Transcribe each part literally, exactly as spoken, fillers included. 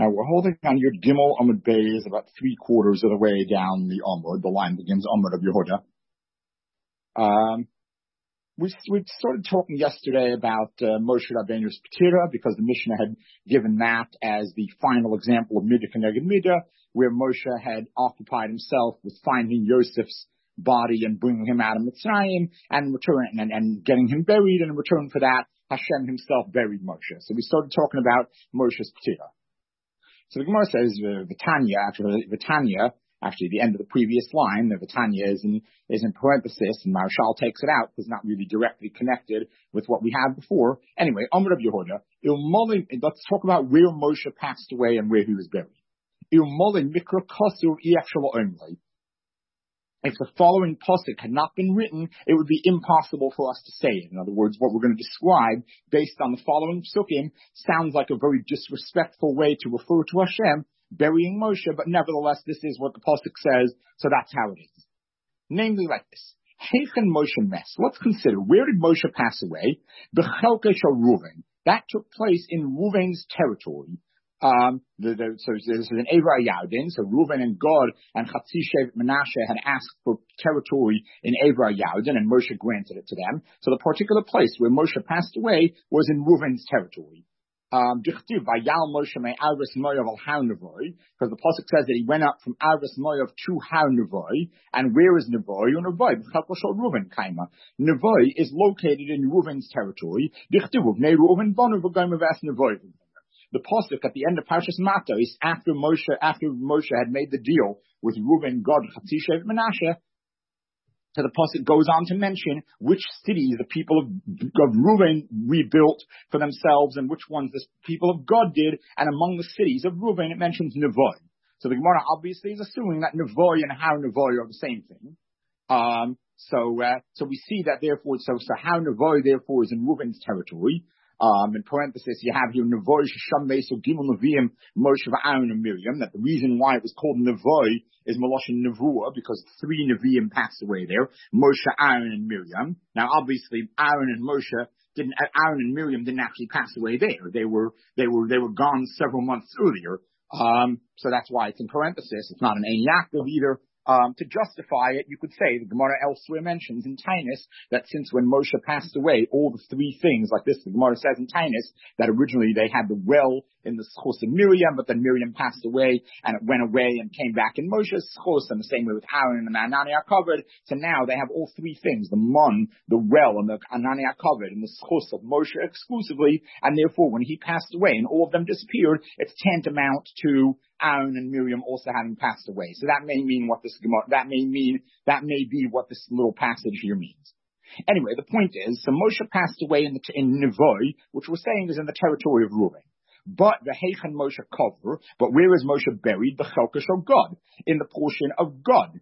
Now we're holding on your Gimel Amud Beis about three quarters of the way down the Amud. The line begins Amud of Yehuda. Um, we we started talking yesterday about uh, Moshe Rabbeinu's Petira because the Mishnah had given that as the final example of Midah Keneged Midah, where Moshe had occupied himself with finding Yosef's body and bringing him out of Mitzrayim and return and, and getting him buried, and in return for that, Hashem himself buried Moshe. So we started talking about Moshe's Petira. So the Gemara says, uh, Vitanya, actually, Vitanya, actually the end of the previous line, the Vitanya is in, is in parenthesis, and Marshal takes it out because it's not really directly connected with what we had before. Anyway, Amr of Yehuda, let's talk about where Moshe passed away and where he was buried. If the following pasuk had not been written, it would be impossible for us to say it. In other words, what we're going to describe based on the following psukim sounds like a very disrespectful way to refer to Hashem, burying Moshe, but nevertheless, this is what the pasuk says, so that's how it is. Namely like this. Heichen Moshe Mes. Let's consider, where did Moshe pass away? B'chelke shel Ruven. That took place in Ruven's territory. Um, the, the, so this is an Eivra Yardin, so Reuven and Gad and Chatzi Shevet Menashe had asked for territory in Eivra Yardin, and Moshe granted it to them. So the particular place where Moshe passed away was in Reuven's territory. Um, because the pasuk says that he went up from Arvis Moav to Har Nevoi, and where is Nevoi? Nevoi, Reuven Kaima. Nevoi is located in Reuven's territory. The pasuk at the end of Parshas Matos, after Moshe, after Moshe had made the deal with Reuven, Gad, Chatzi Shevet Menashe, so the pasuk goes on to mention which cities the people of, of Reuven rebuilt for themselves and which ones the people of Gad did. And among the cities of Reuven, it mentions Nevoi. So the Gemara obviously is assuming that Nevoi and Har Nevoi are the same thing. Um, so, uh, so we see that therefore, so, so Har Nevoi therefore is in Reuven's territory. Um, in parenthesis, you have here Nevoi, Shesham Beiso, Gimel Neviim, Moshe, Aaron, and Miriam. That the reason why it was called Nevoi is Meloshin Nevuah, because three Neviim passed away there, Moshe, Aaron, and Miriam. Now, obviously, Aaron and Moshe didn't, Aaron and Miriam didn't actually pass away there. They were, they were, they were gone several months earlier. Um, so that's why it's in parenthesis. It's not an Ein Yaakov either. Um, to justify it, you could say, the Gemara elsewhere mentions in Tainus that since when Moshe passed away, all the three things, like this, the Gemara says in Tainus, that originally they had the well in the schos of Miriam, but then Miriam passed away, and it went away and came back in Moshe's schos, and the same way with Aaron and Anani are covered. So now they have all three things, the Mon, the well, and the Anani are covered in the schos of Moshe exclusively, and therefore when he passed away and all of them disappeared, it's tantamount to Aaron and Miriam also having passed away. So that may mean what this, that may mean, that may be what this little passage here means. Anyway, the point is, so Moshe passed away in the, in Nevoi, which we're saying is in the territory of Reuven. But the Heichen Moshe cover, but where is Moshe buried? The Chelke shel Gad, in the portion of Gad.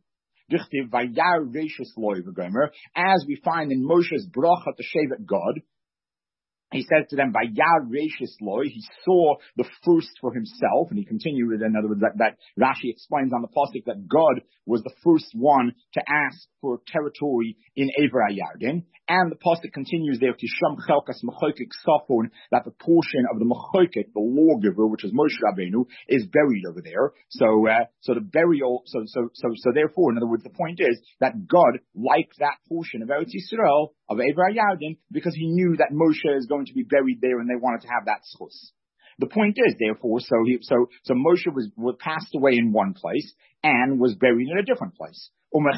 As we find in Moshe's bracha to Shevet Gad, he said to them, by Yad Reishis Loi, he saw the first for himself, and he continued, in other words, that, that Rashi explains on the pasuk that God was the first one to ask for territory in Eivra Yardin, and the pasuk continues there, Tisham Chelkas Mechoikik Safon, that the portion of the Mechoikik, the lawgiver, which is Moshe Rabbeinu, is buried over there. So, uh, so the burial, so, so, so, so therefore, in other words, the point is that God liked that portion of Eretz Yisrael, of Eivra Yardin, because he knew that Moshe is going to be buried there, and they wanted to have that schus. The point is, therefore, so he, so, so Moshe was, was passed away in one place and was buried in a different place.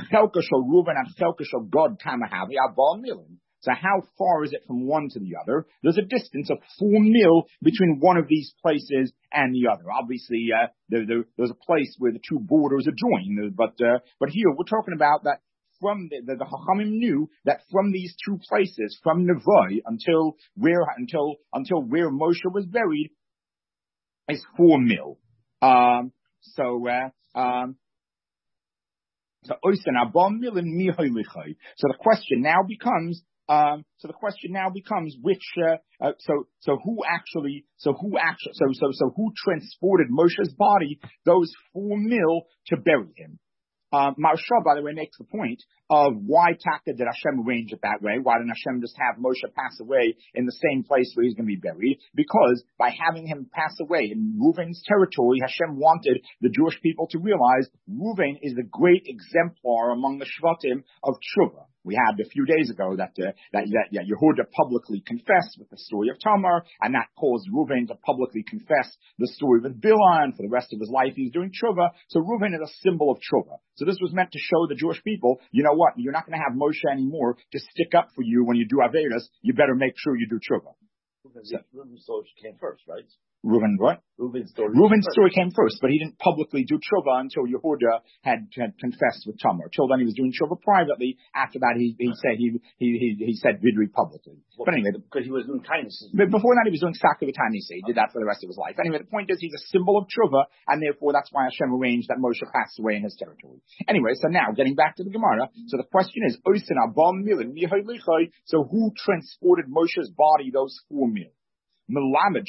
So how far is it from one to the other? There's a distance of four mil between one of these places and the other. Obviously, uh, there, there, there's a place where the two borders are joined, but, uh, but here we're talking about that. From the, the, the Chachamim knew that from these two places, from Nevoi until where until until where Moshe was buried, is four mil. Um, so uh, um, so oisen abam milin mihoilichai. So the question now becomes. Um, so the question now becomes which. Uh, uh, so so who actually? So who actually? So so so who transported Moshe's body those four mil to bury him? Uh, Maharsha, by the way, makes the point of why Taka did Hashem arrange it that way. Why didn't Hashem just have Moshe pass away in the same place where he's going to be buried? Because by having him pass away in Reuven's territory, Hashem wanted the Jewish people to realize Reuven is the great exemplar among the Shvatim of Tshuva. We had a few days ago that uh, that that yeah, Yehuda publicly confessed with the story of Tamar, and that caused Reuven to publicly confess the story with Bilhah, and for the rest of his life he's doing tshuva. So Reuven is a symbol of tshuva. So this was meant to show the Jewish people, you know what, you're not going to have Moshe anymore to stick up for you when you do Avedas. You better make sure you do tshuva. Reuven's story came first, right? Reuven what? Reuven's story. Reuven's story came first, but he didn't publicly do tshuva until Yehuda had, had confessed with Tamar. Till then, he was doing tshuva privately. After that, he, he said he he he, he said vidri publicly. Well, but anyway, because he was doing kindness. But before that, he was doing sakavitani. He did that for the rest of his life. Anyway, the point is, he's a symbol of tshuva, and therefore that's why Hashem arranged that Moshe passed away in his territory. Anyway, so now getting back to the Gemara. So the question is, so who transported Moshe's body those four meals? This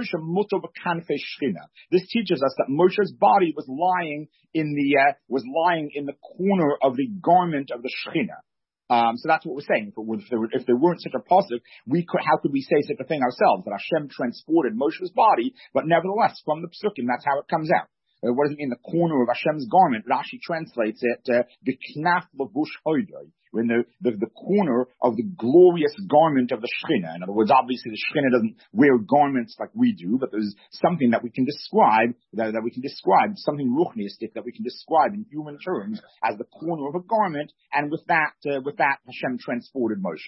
teaches us that Moshe's body was lying in the uh, was lying in the corner of the garment of the Shechina. Um, so that's what we're saying. If, it were, if, there were, if there weren't such a pasuk, we could, how could we say such a thing ourselves? That Hashem transported Moshe's body, but nevertheless, from the psukim, that's how it comes out. Uh, what does it mean? The corner of Hashem's garment. Rashi translates it, the knaf levush hoydoi, in the, the, the corner of the glorious garment of the Shechina. In other words, obviously the Shechina doesn't wear garments like we do, but there's something that we can describe, that, that we can describe, something ruchnistic that we can describe in human terms as the corner of a garment, and with that, uh, with that Hashem transported Moshe.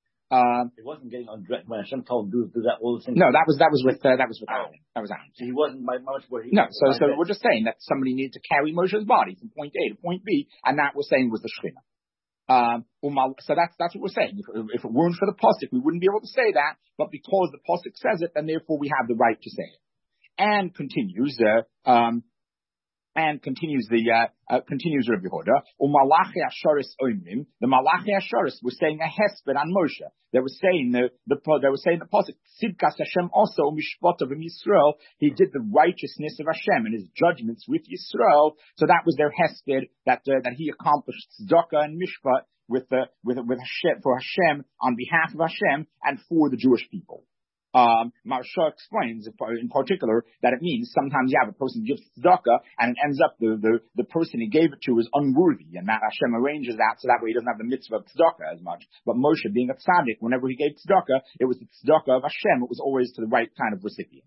Um, it wasn't getting undressed when Hashem told him to do, do that all the things. No, that was that was with uh, that was with Aaron. That was Aaron. So he wasn't by much where he. No, so so bed. We're just saying that somebody needed to carry Moshe's body from point A to point B, and that we're saying was the Shechina. Um, so that's that's what we're saying. If, if it weren't for the pasuk, we wouldn't be able to say that. But because the pasuk says it, then therefore we have the right to say it. And continues. Uh, um, And continues the uh, uh, continues Rabbi Yehuda. Umalachi Asharis Oimrim. The Malachi Asharis was saying a hesped on Moshe. They were saying the the they were saying the pasuk Tzidkas Hashem also mishpatav in Yisrael. He did the righteousness of Hashem and his judgments with Yisrael. So that was their hesped that uh, that he accomplished tzedakah and mishpat with uh, with with Hashem for Hashem on behalf of Hashem and for the Jewish people. Um, Maharsha explains in particular that it means sometimes you have a person gives tzedakah and it ends up the, the, the person he gave it to is unworthy, and that Hashem arranges that so that way he doesn't have the mitzvah of tzedakah as much. But Moshe, being a tzaddik, whenever he gave tzedakah, it was the tzedakah of Hashem. It was always to the right kind of recipient.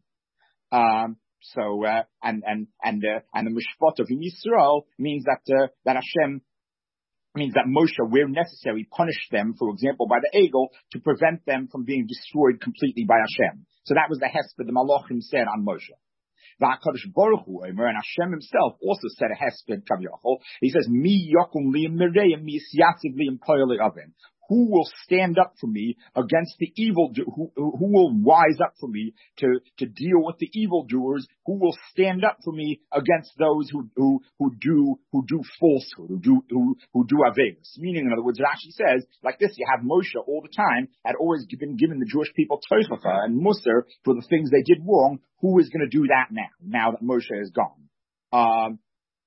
Um, so, uh, and, and, and, uh, and the mishpat of Yisrael means that, uh, that Hashem means that Moshe, where necessary, punished them, for example, by the Egel, to prevent them from being destroyed completely by Hashem. So that was the hesped the Malachim said on Moshe. VaHaKadosh Baruch Hu, and Hashem himself also said a hesped kaviyachol. He says, Mi yakum li'im mirei, mi yatziv li'im poyeli avim. Who will stand up for me against the evil? Do- who, who will rise up for me to, to deal with the evildoers? Who will stand up for me against those who who, who do who do falsehood, who do who, who do averos? Meaning, in other words, it actually says like this: you have Moshe all the time had always been given the Jewish people tochacha and musar for the things they did wrong. Who is going to do that now? Now that Moshe is gone. Um,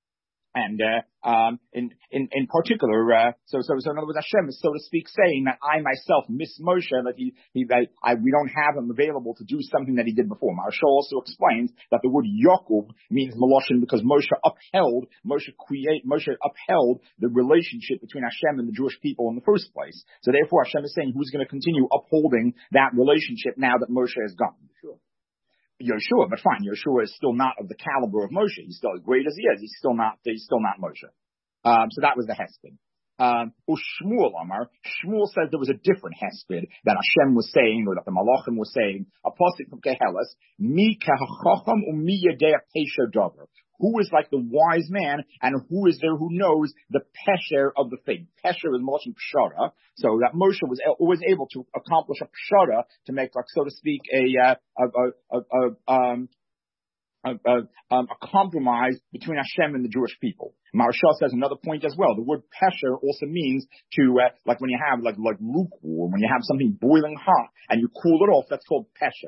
And uh, um, in in in particular, uh, so so so in other words, Hashem is, so to speak, saying that I myself miss Moshe, that he he that I we don't have him available to do something that he did before. Maharsha also explains that the word Yaakov means Maloshin because Moshe upheld Moshe create Moshe upheld the relationship between Hashem and the Jewish people in the first place. So therefore, Hashem is saying who's going to continue upholding that relationship now that Moshe is gone. Sure. Yeshua, but fine, Yeshua is still not of the caliber of Moshe. He's still as great as he is. He's still not, he's still not Moshe. Um, so that was the hesped. Um, Shmuel Amar, Shmuel says there was a different hesped that Hashem was saying, or that the Malachim was saying, a pasuk from Kehelas, Mi kahachacham u'mi yedei pesher davar. Who is like the wise man, and who is there who knows the pesher of the faith? Pesher is Moshe Pshara, so that Moshe was always able to accomplish a Pshara, to make, like, so to speak, a, uh, a, a, a, a, um, a, a, um, a compromise between Hashem and the Jewish people. Maharsha says another point as well. The word pesher also means to, uh, like when you have, like, like lukewarm, when you have something boiling hot and you cool it off, that's called pesher.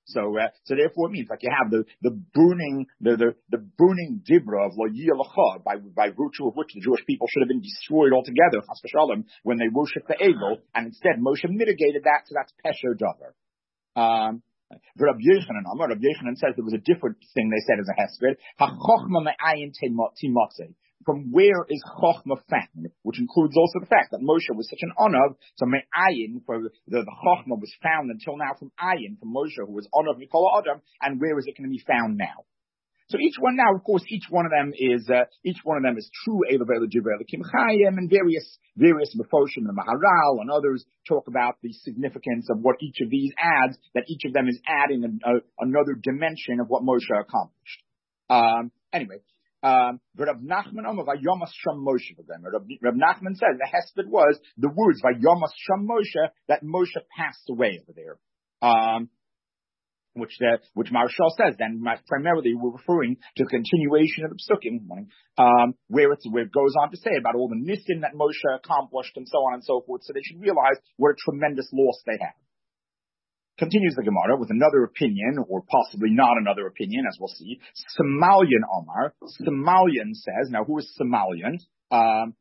So, uh, so therefore it means like you have the, the burning, the, the, the burning dibra of lo yiyalacha, by, by virtue of which the Jewish people should have been destroyed altogether, chas v'shalom, when they worshiped the Egel, and instead Moshe mitigated that, so that's pesher davar. Um, Rabbi Yochanan, Rabbi Yochanan says there was a different thing they said as a hesped. Ha-chochma me'ayin timotze. From where is chochma found? Which includes also the fact that Moshe was such an onav. So me'ayin, for the, the chochma was found until now from ayin, from Moshe, who was onav Mikol Adam. And where is it going to be found now? So each one now, of course, each one of them is uh, each one of them is true Elavela Jivrei Kim Chayim, and various various Mefoshim and the Maharal and others talk about the significance of what each of these adds. That each of them is adding a, a, another dimension of what Moshe accomplished. Um, anyway, um, Rav Nachman Omer Vayomas Sham Moshe. Rav Nachman says the hesped was the words Vayomas Sham Moshe, that Moshe passed away over there. Um, Which the, which Marshall says, then primarily we're referring to the continuation of the Psukim, um, where, it's, where it goes on to say about all the nisim that Moshe accomplished and so on and so forth, so they should realize what a tremendous loss they have. Continues the Gemara with another opinion, or possibly not another opinion, as we'll see. Samalian Omar. Samalian says, now who is Samalian? Um,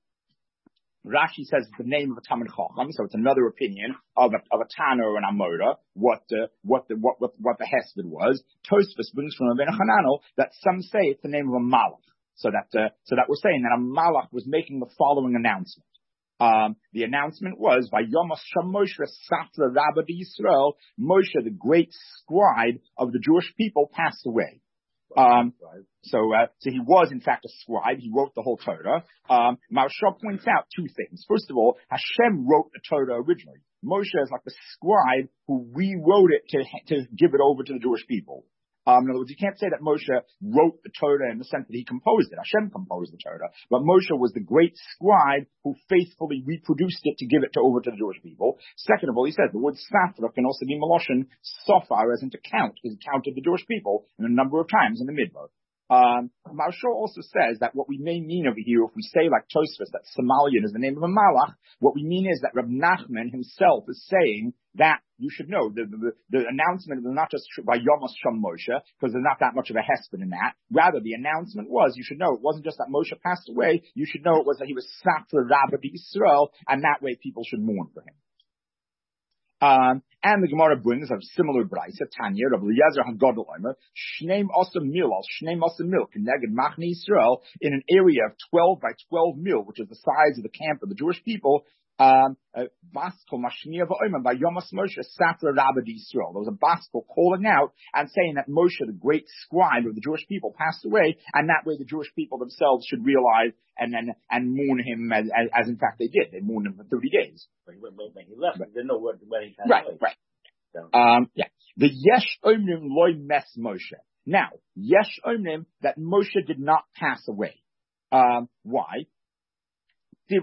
Rashi says it's the name of a Talmid Chacham, so it's another opinion of a, of a Tana or an Amoda, what, uh, what the, what, what, what the hesped was. Tosfos brings from Rabbeinu Hananel that some say it's the name of a Malach. So that, uh, so that we're saying that a Malach was making the following announcement. Um, the announcement was, by Yomas Sham Moshe Safra Rabbi Yisrael, Moshe, the great scribe of the Jewish people, passed away. Um, so, uh, so he was in fact a scribe. He wrote the whole Torah. Um, Maharsha points out two things. First of all, Hashem wrote the Torah originally. Moshe is like the scribe who rewrote it to, to give it over to the Jewish people. Um, in other words, you can't say that Moshe wrote the Torah in the sense that he composed it. Hashem composed the Torah. But Moshe was the great scribe who faithfully reproduced it to give it to, over to the Jewish people. Second of all, he says the word Safra can also be Maloshin Sofar, as in to count. He counted the Jewish people in a number of times in the Midbar. Um, Maharsha also says that what we may mean over here, if we say like Tosfos, that Samalian is the name of a Malach, what we mean is that Reb Nachman himself is saying that you should know the, the, the announcement is not just by Yomas Sham Moshe, because there's not that much of a hesped in that. Rather, the announcement was, you should know, it wasn't just that Moshe passed away, you should know it was that he was Safra Rabbi Yisrael, and that way people should mourn for him. Um, and the Gemara brings a similar brayse, Tanya, Rabbi Eliezer HaGadol Omer, Shneim Asa Mil, Shneim Asa Mil, Keneged Machne Yisrael, in an area of twelve by twelve mil, which is the size of the camp of the Jewish people. Um, Baskol Mashmiya V'Omer by Yomas Moshe Safra Rabbi Yisrael. There was a Baskol calling out and saying that Moshe, the great scribe of the Jewish people, passed away, and that way the Jewish people themselves should realize and then and mourn him as, as, as in fact they did. They mourned him for thirty days. When, when, when he left, right. They didn't know when, when he passed right, away. Right, So. right. Um, yeah. The Yesh Omrim Loy Mes Moshe. Now, Yesh Omrim, that Moshe did not pass away. Um, why? It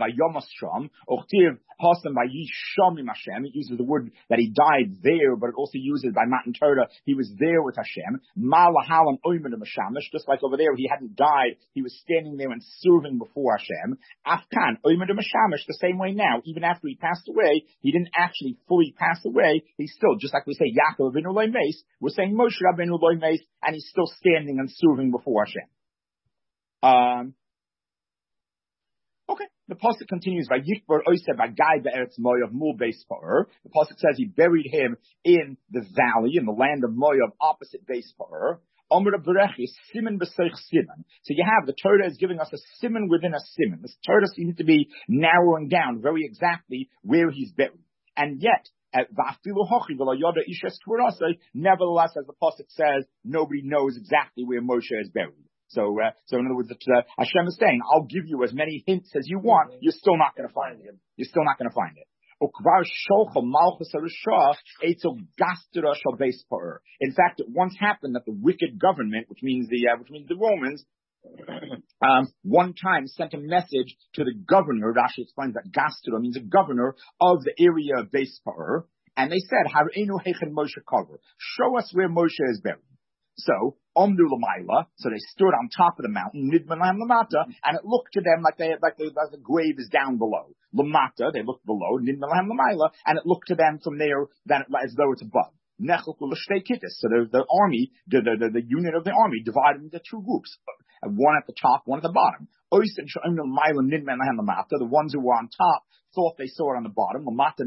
uses the word that he died there, but it also uses by Matan Torah, he was there with Hashem. Just like over there, he hadn't died, he was standing there and serving before Hashem. Afkan, the same way now, even after he passed away, he didn't actually fully pass away. He's still, just like we say, Yaakov Avinu Lo Meis, we're saying Moshe Rabbeinu Lo Meis, and he's still standing and serving before Hashem. Um, Okay, the pasuk continues by Yikbar Oiseh Bagai Be'eretz Moav Mul Beis Pa'ur. The pasuk says he buried him in the valley, in the land of Moav, opposite Beis Pa'ur. Omer Berechi Siman B'Seich Siman. So you have the Torah is giving us a siman within a siman. This Torah seems to be narrowing down very exactly where he's buried, and yet. Nevertheless, as the pasuk says, nobody knows exactly where Moshe is buried. So, uh, so in other words, uh, Hashem is saying, I'll give you as many hints as you want, you're still not going to find it. You're still not going to find it. In fact, it once happened that the wicked government, which means the, uh, which means the Romans, um, one time sent a message to the governor. Rashi explains that Gastura means a governor of the area of Beis Pa'ur, and they said, Har'enu heichen Moshe kaver. Show us where Moshe is buried. So, Omnu Lamaila, so they stood on top of the mountain, Nidman Lam Lamata, and it looked to them like they like the, like the grave is down below. Lamata, they looked below, Nidman Lam Lamaila, and it looked to them from there that as though it's above. So the, the army, the, the, the unit of the army divided into two groups, one at the top, one at the bottom. The ones who were on top thought they saw it on the bottom.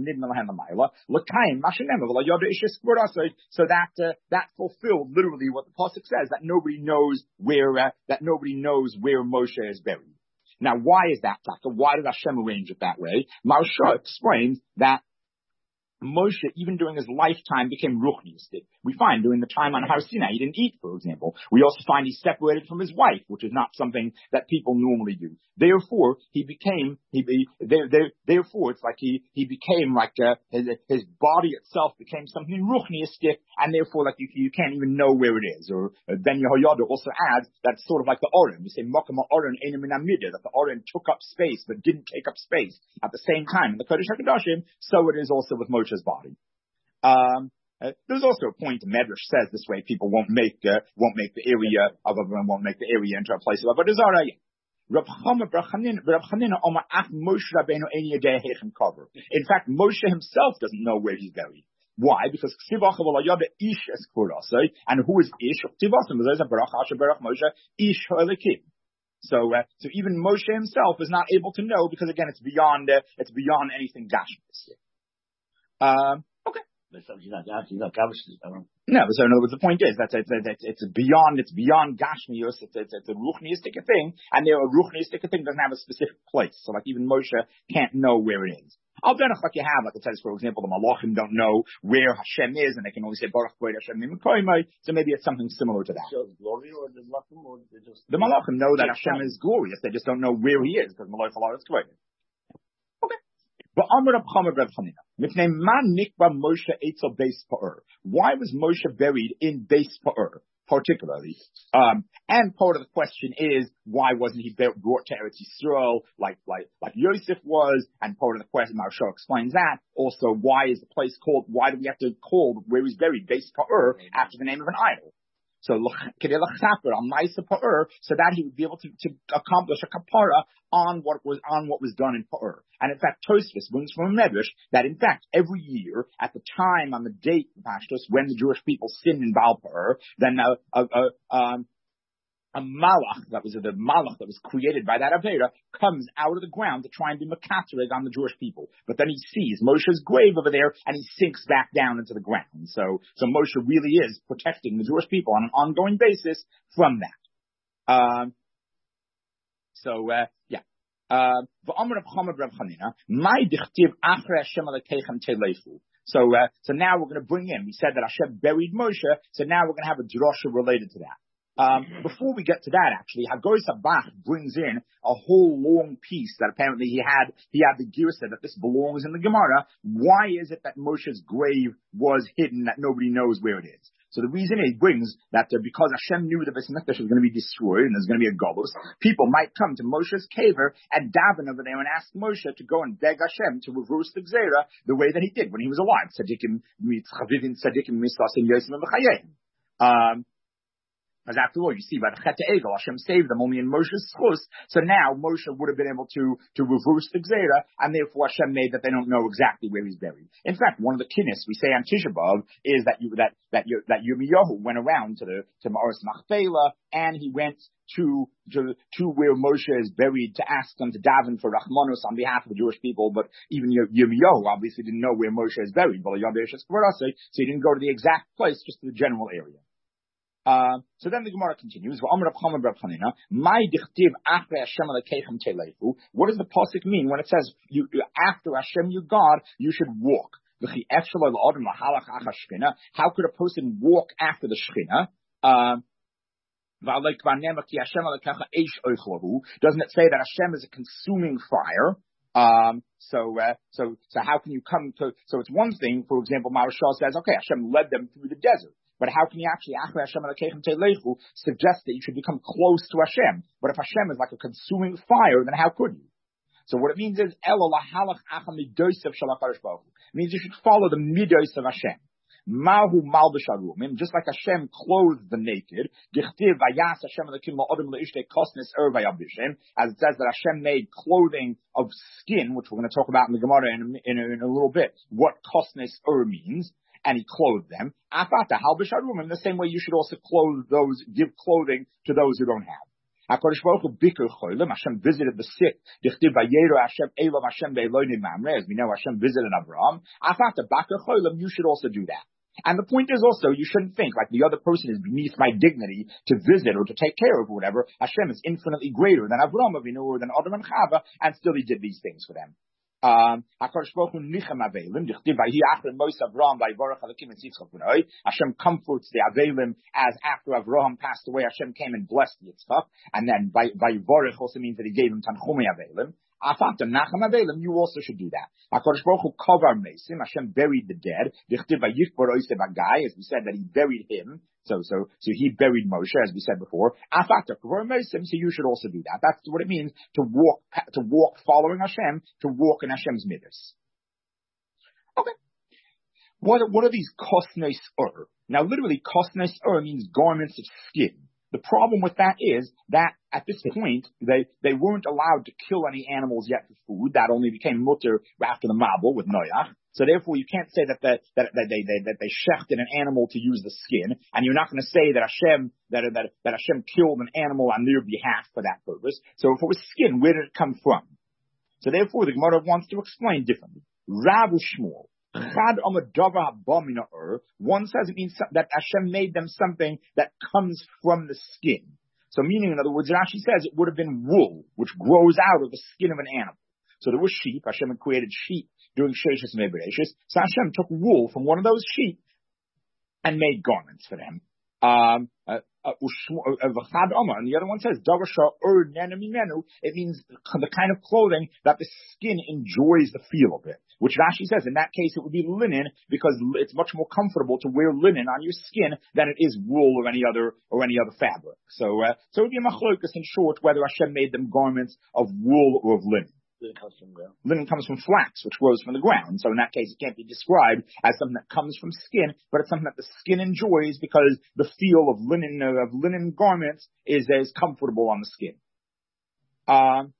So that uh, that fulfilled literally what the pasuk says, that nobody knows where uh, that nobody knows where Moshe is buried. Now, why is that, Taka? Why did Hashem arrange it that way? Maharsha explains that Moshe, even during his lifetime, became ruchnistic. We find during the time on Har Sinai, he didn't eat, for example. We also find he separated from his wife, which is not something that people normally do. Therefore, he became, he, he there, there, therefore, it's like he, he became like, uh, his, his body itself became something ruchnistic, and therefore, like, you, you can't even know where it is. Or uh, Ben Yehoyada also adds that it's sort of like the Oren. We say, Mokam Oren Einem Min Hamida, that the Oren took up space, but didn't take up space at the same time in the Kodesh HaKadoshim, so it is also with Moshe's body. Um, uh, there's also a point, Medrash says this way, people won't make, uh, won't make the area of everyone, won't make the area into a place of Avodah Zarah. In fact, Moshe himself doesn't know where he's buried. Why? Because and who is Ish? So, uh, so even Moshe himself is not able to know, because again, it's beyond, uh, it's beyond anything Gashmis. Um, okay. But so he's not, he's not Gavish. No, so in other words, the point is that it's, it's, it's beyond, it's beyond Gashmius, it's, it's, it's a Ruchniistic thing, and there a Ruchniistic thing doesn't have a specific place. So like even Moshe can't know where it is. Al Denach, like you have, like it says, for example, the Malachim don't know where Hashem is, and they can only say Baruch Kvod Hashem Mimkoimai, so maybe it's something similar to that. Shows glory, or the Malachim, or they just... The Malachim know that Hashem is glorious, they just don't know where he is, because Malach Allah is Kvod. Okay. Why was Moshe buried in Beis Pa'ur, particularly? Um, and part of the question is, why wasn't he brought to Eretz Yisrael like, like, like Yosef was? And part of the question, Maharsha explains that. Also, why is the place called, why do we have to call where he's buried Beis Pa'ur after the name of an idol? So, so that he would be able to, to accomplish a kapara on what was on what was done in Pa'ur. And in fact, Tosfos brings from a Medrash that in fact every year at the time on the date of Pashtos when the Jewish people sinned in Baal Pa'ur, then a, a, a, um, a malach that was the malach that was created by that Avera comes out of the ground to try and be makatreg on the Jewish people. But then he sees Moshe's grave over there and he sinks back down into the ground. So, so Moshe really is protecting the Jewish people on an ongoing basis from that. Um, so, uh, yeah. Uh, so, uh, so now we're going to bring in, we said that Hashem buried Moshe, so now we're going to have a drasha related to that. Um, before we get to that, actually, Hagoi Sabach brings in a whole long piece that apparently he had, he had the girsa that this belongs in the Gemara. Why is it that Moshe's grave was hidden, that nobody knows where it is? So the reason he brings that uh, because Hashem knew the Beis Hamikdash was going to be destroyed and there's going to be a Golus, people might come to Moshe's caver and daven over there and ask Moshe to go and beg Hashem to reverse the Gzeira the way that he did when he was alive. Tzadikim mitzchavivin, tzadikim misasim yosim v'chayim. Um, Because after all, you see, by the Chet Egel, Hashem saved them only in Moshe's schus. So now Moshe would have been able to, to reverse the Gzeira, and therefore Hashem made that they don't know exactly where he's buried. In fact, one of the kinnis we say on Tisha B'Av is that you, that, that, you, that Yirmiyahu went around to the, to Ma'aros Machpelah, and he went to, to, to where Moshe is buried to ask them to daven for Rachmanos on behalf of the Jewish people, but even Yirmiyahu obviously didn't know where Moshe is buried, so he didn't go to the exact place, just to the general area. Uh, so then the Gemara continues. What does the pasuk mean when it says, you, after Hashem your God, you should walk? How could a person walk after the Shekhinah? Uh, doesn't it say that Hashem is a consuming fire? Um, so, uh, so, so how can you come to, so it's one thing, for example, Maharsha says, okay, Hashem led them through the desert. But how can you actually, suggest that you should become close to Hashem? But if Hashem is like a consuming fire, then how could you? So what it means is, it means you should follow the midos of Hashem. Mahu malbisharum, just like Hashem clothed the naked, as it says that Hashem made clothing of skin, which we're going to talk about in the Gemara in a, in a, in a little bit, what kosnes ur means. and he clothed them. Afata halbish harum, in the same way you should also clothe those, give clothing to those who don't have. HaKadosh Baruch Hu bikur cholim, Hashem visited the sick. Dichtiv vayero Hashem elam Hashem be'eloni mamre, as we know Hashem visited Abraham. Afata bakar cholim, you should also do that. And the point is also, you shouldn't think like the other person is beneath my dignity to visit or to take care of or whatever. Hashem is infinitely greater than Avraham Avinu or than Adam and Chava, and still he did these things for them. Um, Hashem comforts the Avelim as after Avraham passed away, Hashem came and blessed Yitzchak, and then by Yivorech also means that he gave him Tanchumei Avelim. You also should do that. HaKadosh Baruch Hu kovar mesim. Hashem buried the dead. As we said that he buried him. So, so, so he buried Moshe, as we said before. So you should also do that. That's what it means to walk, to walk following Hashem, to walk in Hashem's midas. Okay. What, what are these kosnes ur? Now, literally, kosnes ur means garments of skin. The problem with that is that at this point, they, they weren't allowed to kill any animals yet for food. That only became mutter after the Mabul with Noach. So therefore, you can't say that, the, that, that they, they, that they shechted an animal to use the skin. And you're not going to say that Hashem, that, that, that Hashem killed an animal on their behalf for that purpose. So if it was skin, where did it come from? So therefore, the Gemara wants to explain differently. Rav Shmuel. One says it means that Hashem made them something that comes from the skin. So meaning, in other words, Rashi says it would have been wool, which grows out of the skin of an animal. So there was sheep. Hashem had created sheep during Sheshis and Ebereshis. So Hashem took wool from one of those sheep and made garments for them. Um, uh, uh, and the other one says, it means the kind of clothing that the skin enjoys the feel of it. Which Rashi says, in that case, it would be linen, because it's much more comfortable to wear linen on your skin than it is wool or any other, or any other fabric. So, uh, so it would be a machlokas in short, whether Hashem made them garments of wool or of linen. Linen comes from ground. Linen comes from flax, which grows from the ground. So in that case, it can't be described as something that comes from skin, but it's something that the skin enjoys because the feel of linen, uh, of linen garments is, is comfortable on the skin. Um,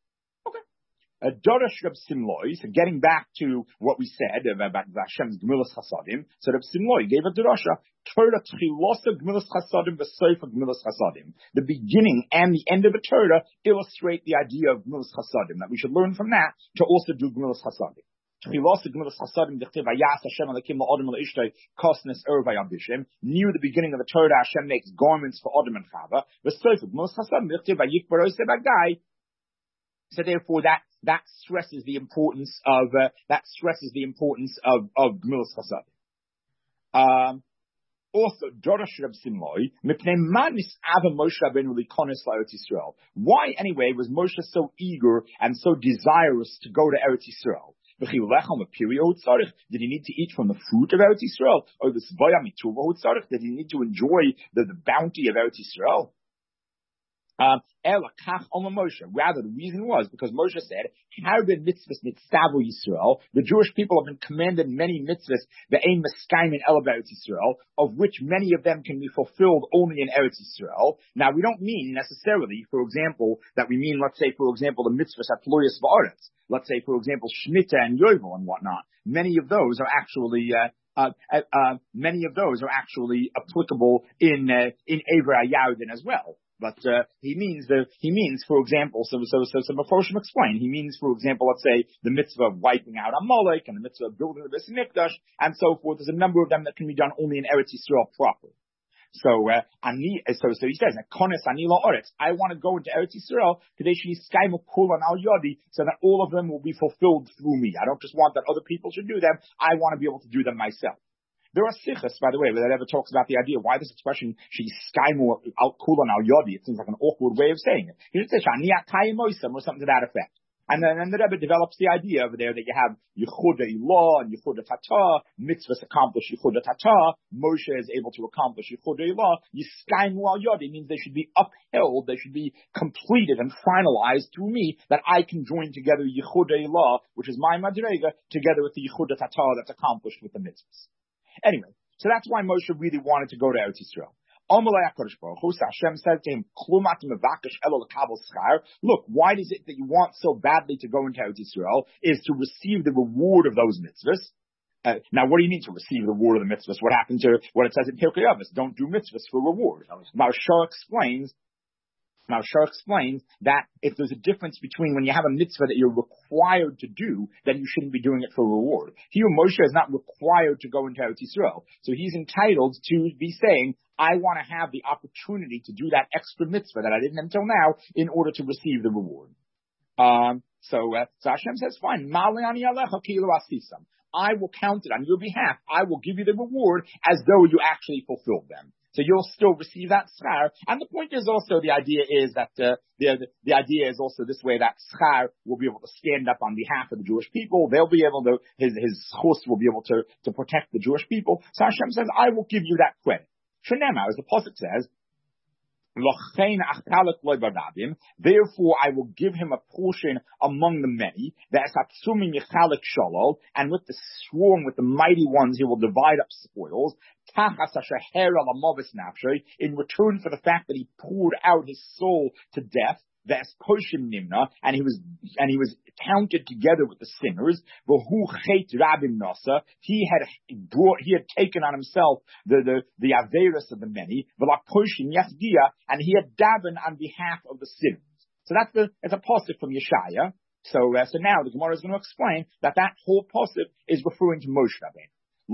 A Dorash Reb Simloi, so getting back to what we said about Hashem's Gemilas Chasadim, so Reb Simloi gave a Dorasha, Torah Tchilosa Gemilas Chasadim v'Sofa Gemilas Chasadim. The beginning and the end of the Torah illustrate the idea of Gemilas Chasadim, that we should learn from that to also do Gemilas Chasadim. Tchilosa Gemilas Chasadim d'chtiv Vayas Hashem Alekim la'Adam la'Ishtay Kosnes Ur Vayabishim. Near the beginning of the Torah, Hashem makes garments for Adam and Chava. V'Sofa Gemilas Chasadim d'chtiv Vayikbar Oseh Bagai. So therefore, that that stresses the importance of uh, that stresses the importance of of Gemilas Chasadim. Um, also, Dorash Reb Simloi, Mipnei Man Nis'ava Moshe Rabbeinu Likonos LaEretz Yisrael. Why anyway was Moshe so eager and so desirous to go to Eretz Yisrael? Did he need to eat from the fruit of Eretz Yisrael, or the Svaya Mituva? Did he need to enjoy the, the bounty of Eretz Yisrael? Um, Rather, the reason was because Moshe said, "Harbe mitzvahs nitzavu Yisrael." The Jewish people have been commanded many mitzvahs, the ein meskayim in el Eretz Yisrael, of which many of them can be fulfilled only in Eretz Yisrael. Now, we don't mean necessarily, for example, that we mean, let's say, for example, the mitzvahs at Tloyas v'Aretz. Let's say, for example, Shemitah and Yovel and whatnot. Many of those are actually. Uh, Uh, uh, many of those are actually applicable in uh, in Eivra Yardin as well. But uh, he means the he means, for example, so so so so Meforshim explain. He means, for example, let's say the mitzvah of wiping out Amalek and the mitzvah of building the Beis Mikdash and so forth. There's a number of them that can be done only in Eretz Yisrael proper. So, uh, ani, so, so he says, "Kones ani la'aretz." I want to go into Eretz Yisrael so that all of them will be fulfilled through me. I don't just want that other people should do them. I want to be able to do them myself. There are sichas, by the way, where that ever talks about the idea why this expression "she's skaimu al kulan al yodi." It seems like an awkward way of saying it. He should say "shani akayemoisem" or something to that effect. And then, and the Rebbe develops the idea over there that you have Yechuda Ilah and Yechuda Tata, mitzvahs accomplish Yechuda Tata, Moshe is able to accomplish Yechuda Ilah, Yiskaimu al Yodi means they should be upheld, they should be completed and finalized through me, that I can join together Yechuda Ilah, which is my Madrega, together with the Yechuda Tata that's accomplished with the mitzvahs. Anyway, so that's why Moshe really wanted to go to Eretz Yisrael. Hashem said to him, look, why is it that you want so badly to go into Eretz Yisrael? Is to receive the reward of those mitzvahs. Uh, now, what do you mean to receive the reward of the mitzvahs? What happened to what it says in Pirkei Avos? Don't do mitzvahs for reward. Maharsha explains. Maharsha explains that if there's a difference between when you have a mitzvah that you're required to do, then you shouldn't be doing it for reward. Here, Moshe is not required to go into Eretz Yisrael, so he's entitled to be saying, I want to have the opportunity to do that extra mitzvah that I didn't until now in order to receive the reward. Um, so, uh, so Hashem says, fine, I will count it on your behalf. I will give you the reward as though you actually fulfilled them. So you'll still receive that schar. And the point is also, the idea is that, uh, the, the idea is also this way that schar will be able to stand up on behalf of the Jewish people. They'll be able to, his, his chus will be able to, to protect the Jewish people. So Hashem says, I will give you that credit. Shenema, as the Pasuk says, therefore I will give him a portion among the many, and with the swarm, with the mighty ones, he will divide up spoils, in return for the fact that he poured out his soul to death. That's Poshim Nimna, and he was and he was counted together with the sinners. V'hu chet rabim nasa. He had brought, he had taken on himself the the the averis of the many. V'lak Poshim Yasgia, and he had davened on behalf of the sinners. So that's the it's a pasuk from Yeshaya. So uh, so now the Gemara is going to explain that that whole pasuk is referring to Moshe Rabbeinu.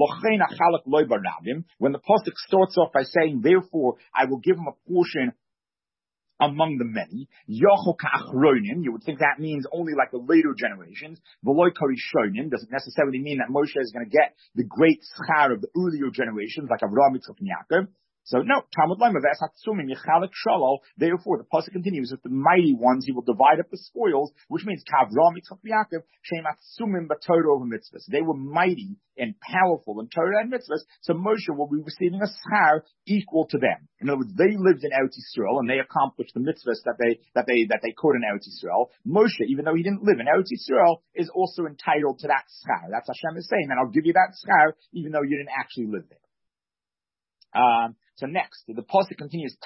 When the pasuk starts off by saying, therefore I will give him a portion among the many, you would think that means only like the later generations. Doesn't necessarily mean that Moshe is going to get the great schar of the earlier generations, like Avraham, Yitzchak, and Yaakov. So no, Talmud Lema v'esatzumim yechalek shalal. Therefore, the pasuk continues with the mighty ones. He will divide up the spoils, which means Kavram, Yitzchak, Yaakov, Shem atzumim b'Torah over mitzvahs. They were mighty and powerful in Torah and mitzvahs. So Moshe will be receiving a schar equal to them. In other words, they lived in Eretz Yisrael and they accomplished the mitzvahs that they that they that they could in Eretz Yisrael. Moshe, even though he didn't live in Eretz Yisrael, is also entitled to that schar. That's Hashem is saying, and I'll give you that schar, even though you didn't actually live there. Um, so next, the pasuk continues,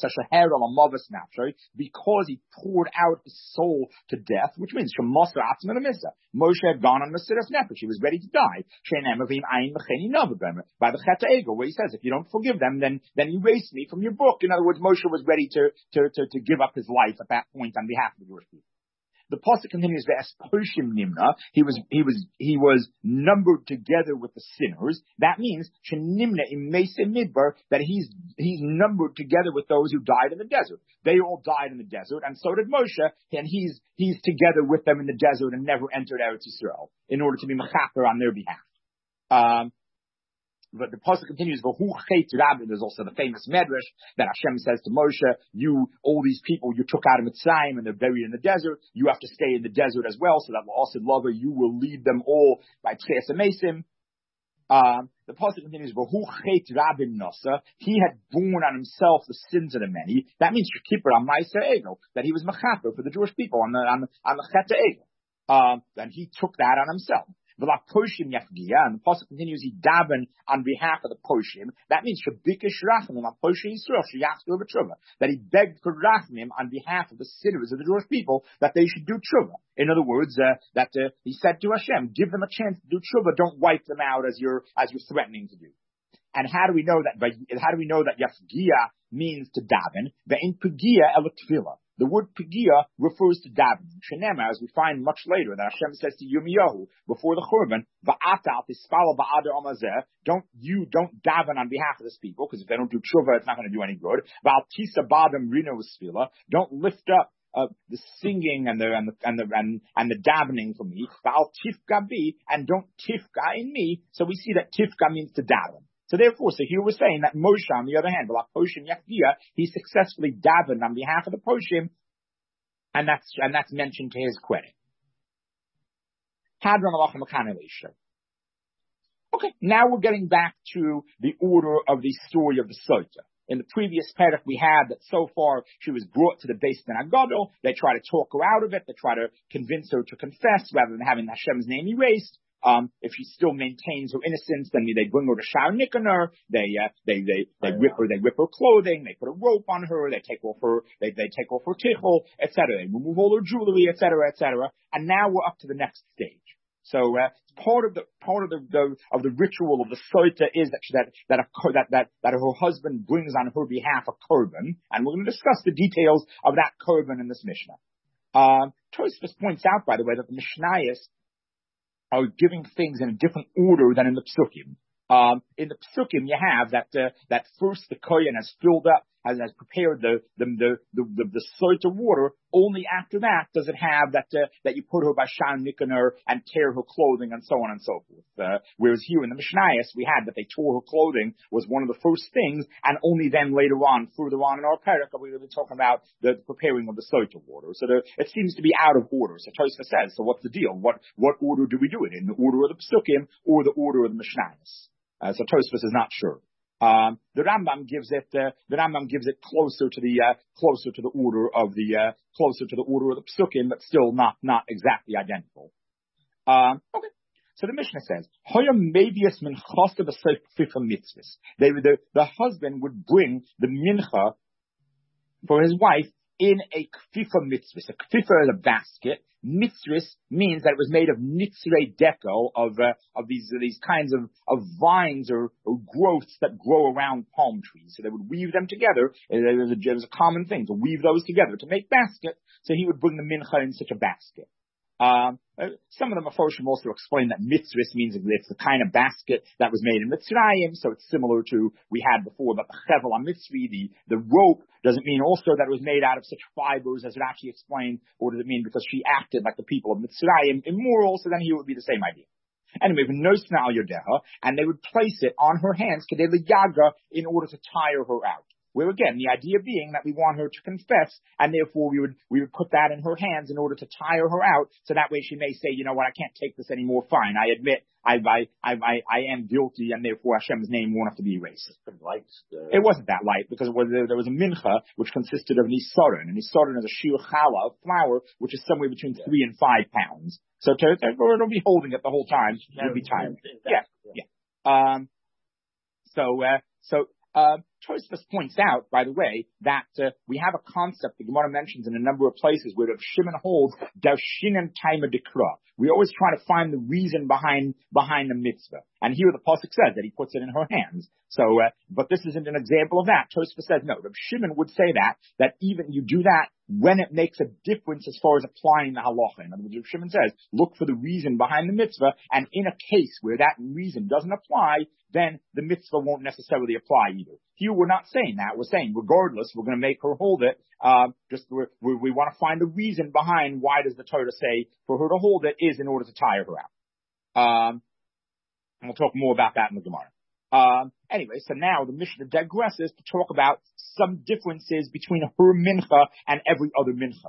because he poured out his soul to death, which means Moshe had gone on Mesiras Nefesh. He was ready to die. By the Chet Ego, where he says, if you don't forgive them, then then erase me from your book. In other words, Moshe was ready to to to, to give up his life at that point on behalf of the Jewish people. The pasuk continues, Poshim Nimna. He was he was he was numbered together with the sinners. That means Shenimna im Mesa Midbar, that he's he's numbered together with those who died in the desert. They all died in the desert, and so did Moshe, and he's he's together with them in the desert and never entered Eretz Yisrael in order to be mechaper on their behalf. Um, But the pasuk continues, V'hu chet rabim. There's also the famous medrash that Hashem says to Moshe, you, all these people you took out of Mitzrayim and they're buried in the desert, you have to stay in the desert as well, so that La'asid Lava, you will lead them all by Tchias Amesim. Um, the pasuk continues, V'hu chet rabim nasa. He had borne on himself the sins of the many. That means Shekipper on Ma'aser Egel, that he was mechaper for the Jewish people on the, on the, on the Chet Egel. Um, and he took that on himself. And the pasuk continues, he daven on behalf of the Poshim. That means that he begged for rachmim on behalf of the sinners of the Jewish people, that they should do tshuva. In other words, uh, that uh, he said to Hashem, give them a chance to do tshuva. Don't wipe them out as you're as you're threatening to do. And how do we know that? How do we know that yafgia means to daven? Ve'in pegia el tefillah. The word pegia refers to davening. Shenema, as we find much later, that Hashem says to Yirmiyahu before the Churban, "Va'atal tispala ba'ader amazeh." Don't you don't daven on behalf of this people, because if they don't do tshuva, it's not going to do any good. Va'al tisa badam rino v'sfila. Don't lift up uh, the singing and the and the and the and, and the davening for me. Va'al tifka bi, and don't tifka in me. So we see that tifka means to daven. So therefore, so here we're saying that Moshe, on the other hand, he successfully davened on behalf of the Poshim, and that's and that's mentioned to his credit. Okay, now we're getting back to the order of the story of the Sota. In the previous parak, we had that so far she was brought to the Beis Din HaGadol. They try to talk her out of it. They try to convince her to confess rather than having Hashem's name erased. Um, if she still maintains her innocence, then they bring her to Shar Nikanor. They, uh, they, they, they rip her, they rip her clothing. They put a rope on her. They take off her, they, they take off her tichel, et cetera. They remove all her jewelry, et cetera, et cetera. And now we're up to the next stage. So uh, part of the part of the, the of the ritual of the soita is that that that, a, that that that her husband brings on her behalf a korban, and we're going to discuss the details of that korban in this Mishnah. Uh, Tosfos points out, by the way, that the Mishnayos are giving things in a different order than in the Psukim. Um, in the Psukim, you have that uh, that first the kohen has filled up, has, has prepared the the the the, the, the soita water. Only after that does it have that uh, that you put her by Shan Nikoner and tear her clothing and so on and so forth. Uh, whereas here in the Mishnayos, we had that they tore her clothing was one of the first things, and only then later on, further on in our parak, we will be talking about the preparing of the soita water. So the, it seems to be out of order. So Tosfos says, so what's the deal? What what order do we do it in? The order of the Psukim or the order of the Mishnayos? Uh, so Tosfos is not sure. Um, the Rambam gives it. Uh, the Rambam gives it closer to the uh, closer to the order of the uh, closer to the order of the Psukim, but still not not exactly identical. Um, okay. So the Mishnah says, They the the husband would bring the mincha for his wife in a kfifa mitzvah. A kfifa is a basket. Mitzvah means that it was made of nitzrei dekel, of uh, of these uh, these kinds of, of vines or, or growths that grow around palm trees. So they would weave them together. It was, a, it was a common thing to weave those together to make basket. So he would bring the mincha in such a basket. Um, uh, some of the Meforshim also explain that mitzvah means it's the kind of basket that was made in Mitzrayim, so it's similar to we had before about the chevel mitzvah, the the rope. Does it mean also that it was made out of such fibers as it actually explained, or does it mean because she acted like the people of Mitzrayim immoral? So then here would be the same idea. Anyway, v'nosna al yodeha, and they would place it on her hands kedei liyaga in order to tire her out. Where again, the idea being that we want her to confess, and therefore we would we would put that in her hands in order to tire her out, so that way she may say, you know what, I can't take this anymore. Fine, I admit I I I I, I am guilty, and therefore Hashem's name won't have to be erased. Light, uh... It wasn't that light because it was, there was a mincha which consisted of nisaron, and nisaron is a shir challah of flour, which is somewhere between yeah. three and five pounds. So to, to, it'll be holding it the whole time. You'll be tired. Yeah, yeah. Um. So uh. So. Uh, Tosfos points out, by the way, that uh, we have a concept the Gemara mentions in a number of places where Rav Shimon holds Darshinan Taima Dikra. We always try to find the reason behind behind the mitzvah, and here the pasuk says that he puts it in her hands. So, uh, but this isn't an example of that. Tosfos says no. Rav Shimon would say that that even you do that when it makes a difference as far as applying the halacha. In other words, Rav Shimon says look for the reason behind the mitzvah, and in a case where that reason doesn't apply, then the mitzvah won't necessarily apply either. Here we're not saying that. We're saying regardless, we're going to make her hold it. Um, just we're, we we want to find the reason behind why does the Torah say for her to hold it is in order to tire her out. Um, and we'll talk more about that in the Gemara. Um, anyway, so now the Mishnah digresses to talk about some differences between her mincha and every other mincha.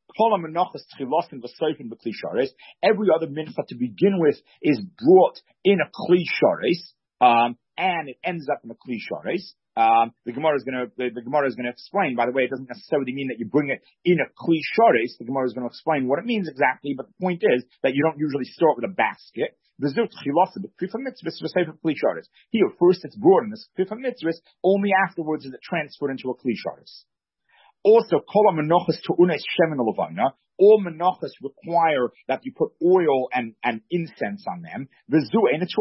Every other mincha to begin with is brought in a kli shares, um, and it ends up in a kli shares. Um, the Gemara is going to the, the Gemara is going to explain. By the way, it doesn't necessarily mean that you bring it in a kli shares. The Gemara is going to explain what it means exactly, but the point is that you don't usually start with a basket. Here, first it's brought in this kfifa mitzvah, only afterwards is it transferred into a kli shares. Also, kol menachas tu'unes shemen levana. All menachas require that you put oil and, and incense on them. This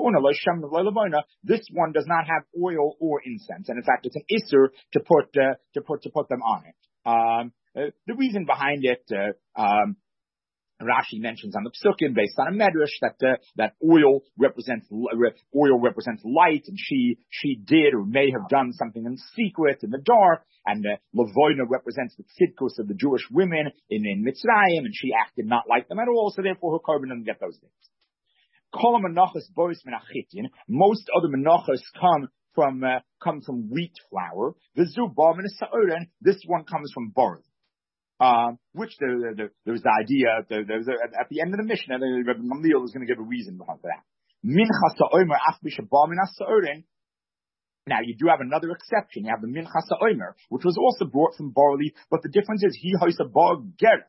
one does not have oil or incense, and in fact, it's an isser to put uh, to put to put them on it. Um, uh, the reason behind it. Uh, um, Rashi mentions on the Psukim, based on a medrash, that uh, that oil represents oil represents light, and she she did or may have done something in secret in the dark, and uh, Lavoina represents the tzidkus of the Jewish women in, in Mitzrayim, and she acted not like them at all, so therefore her korban doesn't get those things. Kol menachos bois min achitin. Most other menachos come from uh, come from wheat flour. V'zu ba min ha'sa'oren. This one comes from barley. Um, which there, there, there was the idea, there, there was a, at the end of the Mishnah, Rabbi Gamliel was going to give a reason behind that. Mincha sa'omer ach b'shabah min ha'sa'oren. Now, you do have another exception. You have the mincha sa'omer, which was also brought from barley, but the difference is he hoisa bar geras.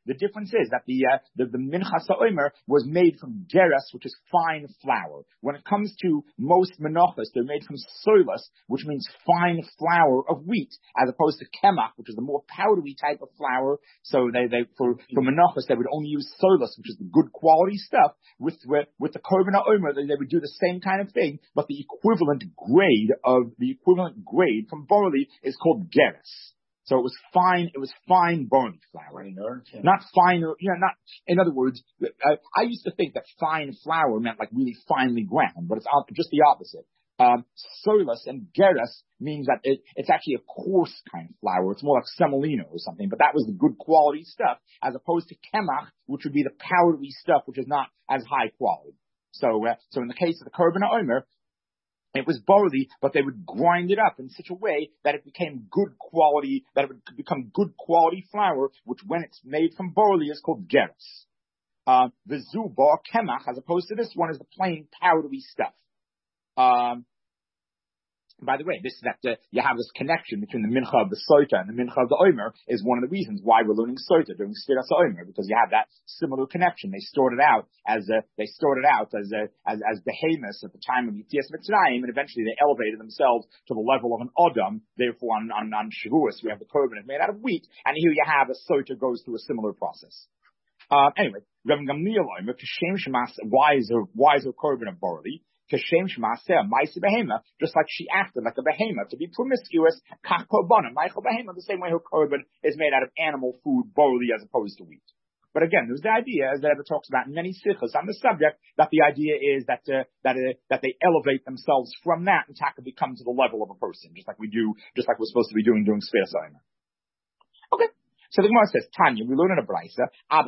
The difference is that the uh, the, the Minchas HaOmer was made from geras, which is fine flour. When it comes to most menachos, they're made from soilus, which means fine flour of wheat, as opposed to kemach, which is the more powdery type of flour. So they, they for, for menachos, they would only use soilus, which is the good quality stuff. With with, with the korban HaOmer, they, they would do the same kind of thing, but the equivalent grade of the equivalent grade from barley is called geras. So it was fine, it was fine barley flour. Finer, yeah. Not finer, you know, not, in other words, uh, I used to think that fine flour meant like really finely ground, but it's just the opposite. Um, soilus and geras means that it, it's actually a coarse kind of flour. It's more like semolina or something, but that was the good quality stuff, as opposed to kemach, which would be the powdery stuff, which is not as high quality. So, uh, so in the case of the korban HaOmer, it was barley, but they would grind it up in such a way that it became good quality, that it would become good quality flour, which when it's made from barley is called geras. Uh, the zu bar kemach, as opposed to this one, is the plain powdery stuff. Um, By the way, this is that uh, you have this connection between the mincha of the soita and the mincha of the omer is one of the reasons why we're learning soita during stiras omer, because you have that similar connection. They started out as uh, they started out as uh, as as behemoths at the time of Yetzias Mitzrayim, and eventually they elevated themselves to the level of an adam. Therefore, on on, on Shavuos we have the korban made out of wheat, and here you have a soita goes through a similar process. Uh, anyway, Rav Gamliel omer kashem shemas wiser wiser korban of barley. Kashem shmaseh ma'aseh behema, just like she acted like a behema to be promiscuous. Kach korban, Michael behema, the same way her korban is made out of animal food, barley, as opposed to wheat. But again, there's the idea, as the Rebbe talks about in many sichos on the subject, that the idea is that uh, that uh, that they elevate themselves from that and taka become to the level of a person, just like we do, just like we're supposed to be doing during Sfiras Omer. Okay. So the Gemara says, Tanya, we learn in a brayso,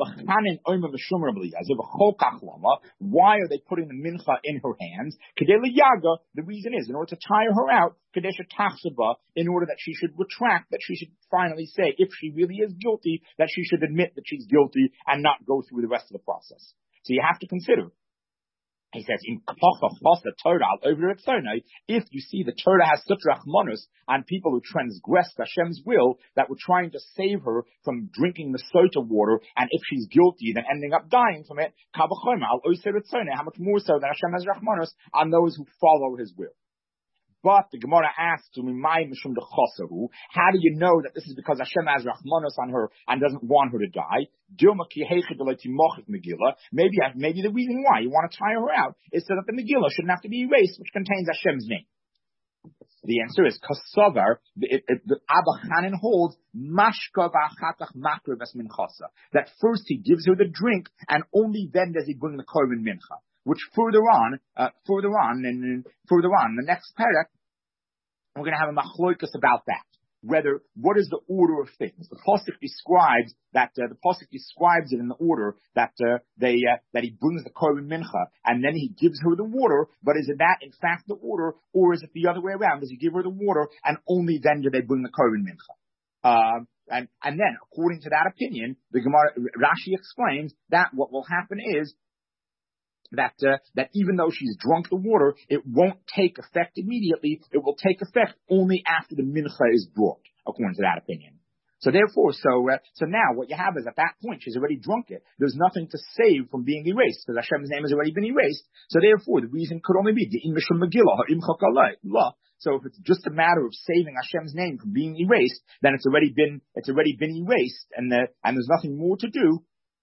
why are they putting the mincha in her hands? The reason is, in order to tire her out, in order that she should retract, that she should finally say, if she really is guilty, that she should admit that she's guilty and not go through the rest of the process. So you have to consider. He says, in if you see the Torah has such rachmanus on people who transgressed Hashem's will, that were trying to save her from drinking the sota water, and if she's guilty, then ending up dying from it, how much more so that Hashem has rachmanus on those who follow His will. But the Gemara asks, how do you know that this is because Hashem has rachmanos on her and doesn't want her to die? Maybe, maybe the reason why you want to tire her out is so that the Megillah shouldn't have to be erased, which contains Hashem's name. The answer is Kasavar. The Abba Hanan holds Mashka v'achatach makriv as minchasa. That first he gives her the drink, and only then does he bring the korban mincha. Which further on, uh, further on, and further on, the next parak, we're going to have a machloikas about that. Whether, what is the order of things? The pasuk describes that, uh, the pasuk describes it in the order that, uh, they, uh, that he brings the korban mincha, and then he gives her the water, but is it that in fact the order, or is it the other way around? Does he give her the water, and only then do they bring the korban mincha? Um, and, and then, according to that opinion, the Gemara, Rashi explains that what will happen is, that uh, that even though she's drunk the water, it won't take effect immediately. It will take effect only after the mincha is brought, according to that opinion. So therefore, so uh, so now what you have is at that point she's already drunk it. There's nothing to save from being erased because Hashem's name has already been erased. So therefore, the reason could only be the Mishum Megillah, Imchakallah. So if it's just a matter of saving Hashem's name from being erased, then it's already been it's already been erased, and uh, and there's nothing more to do.